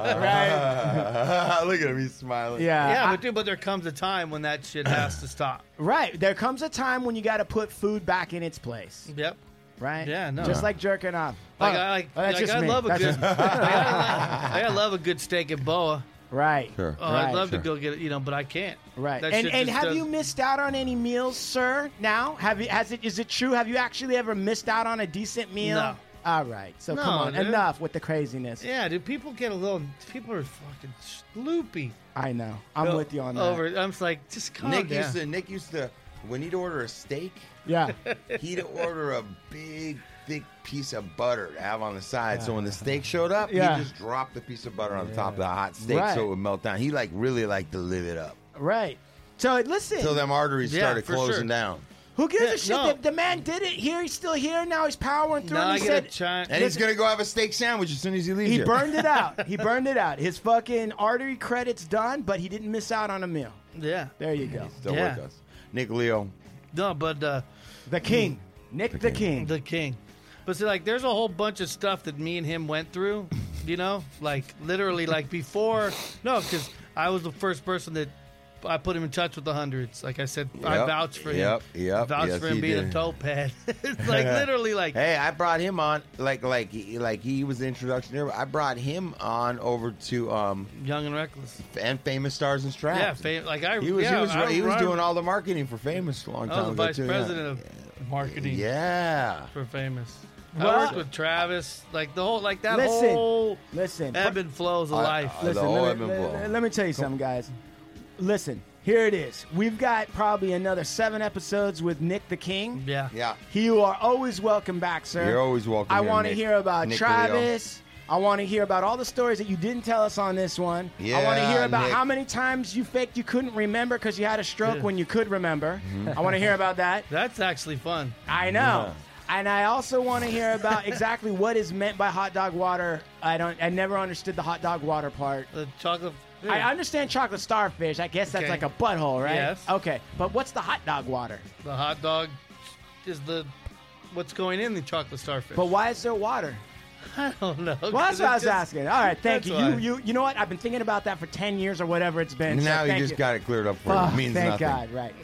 right? Look at him, he's smiling. Yeah. Yeah, I- but dude, but there comes a time when that shit has to stop. right. There comes a time when you got to put food back in its place. Yep. Right? Yeah, no. Just like jerking off. Like Oh, I like, oh, that's like just I me. love a That's good. just- I, gotta, I gotta love a good steak at Boa. Right. Sure. Oh, Right, I'd love sure. to go get it, you know, but I can't. Right. That And shit and just have does- you missed out on any meals, sir? Now, have you? Has it? Is it true? Have you actually ever missed out on a decent meal? No. All right. So No, come on, dude. enough with the craziness. Yeah, dude. People get a little. People are fucking loopy. I know. I'm with you on that. Over. I'm just like, just calm Nick down. used to Nick used to when he'd order a steak, Yeah. he'd order a big thick piece of butter to have on the side. So when the steak showed up, Yeah. he just dropped the piece of butter on the top of the hot steak Right. so it would melt down. He like really liked to live it up. Right. So listen. Till them arteries Yeah, started for closing sure. down. Who gives Yeah, a shit? no. The, the man did it. Here, he's still here. Now he's powering through. Now and I he get a said giant. And he's gonna go have a steak sandwich as soon as he leaves he here. burned it out. He burned it out. His fucking artery credit's done, but he didn't miss out on a meal. Yeah. There you go. Still Yeah. with us. Nick Leo. No, but uh, The king, Nick the, king. the king. But see, like, there's a whole bunch of stuff that me and him went through. You know, like literally, like before. No, because I was the first person that I put him in touch with the hundreds. Like I said, I Yep, vouched for him. yep, yep, Vouched yes, for him he being did. a dope head. It's like literally, like. Hey, I brought him on like like he- like he was the introduction there. I brought him on over to um Young and reckless. and Famous Stars and Straps. Yeah, fam- like I. He was yeah, he was I he was run- doing all the marketing for Famous a long I time was the ago vice too. yeah. president of marketing Yeah. for Famous. Well- I worked with Travis, like the whole, like that Listen, whole Listen. ebb and flows of I- life. I- Listen, the whole let, ebb me, and let- flow. let me tell you something, guys. Listen, here it is. We've got probably another seven episodes with Nick the King. yeah, Yeah. You are always welcome back, sir. You're always welcome I here, want to Nick. hear about Nick Travis. I want to hear about all the stories that you didn't tell us on this one. I want to Yeah, hear about Nick. how many times you faked you couldn't remember because you had a stroke Yeah. when you could remember. Mm-hmm. I want to hear about that. that's actually fun. I know. And I also want to hear about exactly what is meant by hot dog water. I don't. I never understood the hot dog water part. The chocolate. I understand chocolate starfish. I guess that's Okay. like a butthole, right? Yes. Okay. But what's the hot dog water? The hot dog is the what's going in the chocolate starfish. But why is there water? I don't know. Well, that's what I was asking. All right, thank That's you. why. You, you, you know what? I've been thinking about that for ten years or whatever it's been. And so now you thank just got it cleared up for you. Oh, It means thank nothing. God, right?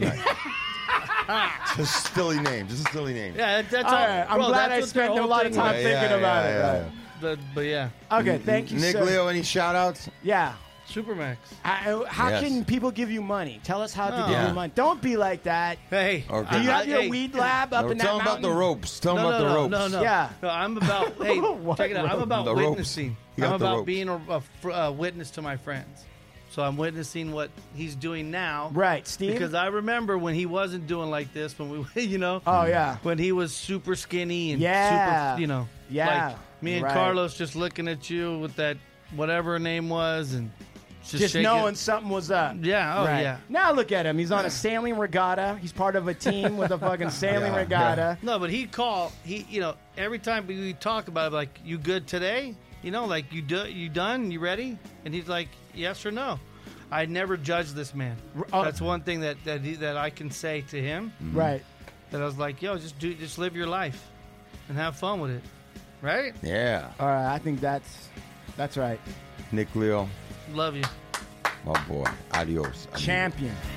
Just a silly name. Just a silly name. Yeah, that- that's All all. right, I'm bro, glad that's I what spent the a whole lot of thing time was. Yeah, thinking yeah, about yeah, it. yeah, right? The, but yeah, Okay, thank you, Nick sir. Leo, any shout outs? Yeah. Supermax. How, how Yes. can people give you money? Tell us how to No. give Yeah. you money. Don't be like that. Hey, Okay. Do you I- have your hey, weed lab up No, in that tell him about mountain? the ropes. Tell him No, about no, the no, ropes. no, no, Yeah. No, I'm about. Hey, What check it out. I'm rope? about The ropes. witnessing. You got I'm the about ropes. being a, a fr- a witness to my friends. So I'm witnessing what he's doing now. Right, Steve? Because I remember when he wasn't doing like this. When we, you know. Oh, yeah. When he was super skinny and Yeah. super, you know. Yeah. Like me and Right. Carlos just looking at you with that whatever her name was and just, Just shaking. knowing something was up. Yeah. Oh Right. yeah. Now look at him. He's on a sailing regatta. He's part of a team with a fucking sailing Yeah, regatta. No, but he'd call. He, you know, every time we talk about it, like, you good today? You know, like, you do, you done? You ready? And he's like, yes or no. I never judged this man. uh, That's one thing that that, he, that I can say to him. Right. That I was like, yo, just do, just live your life, and have fun with it, right? Yeah. All right. I think that's that's right. Nick Leo, Love you. my boy. Adios. amigo. Champion.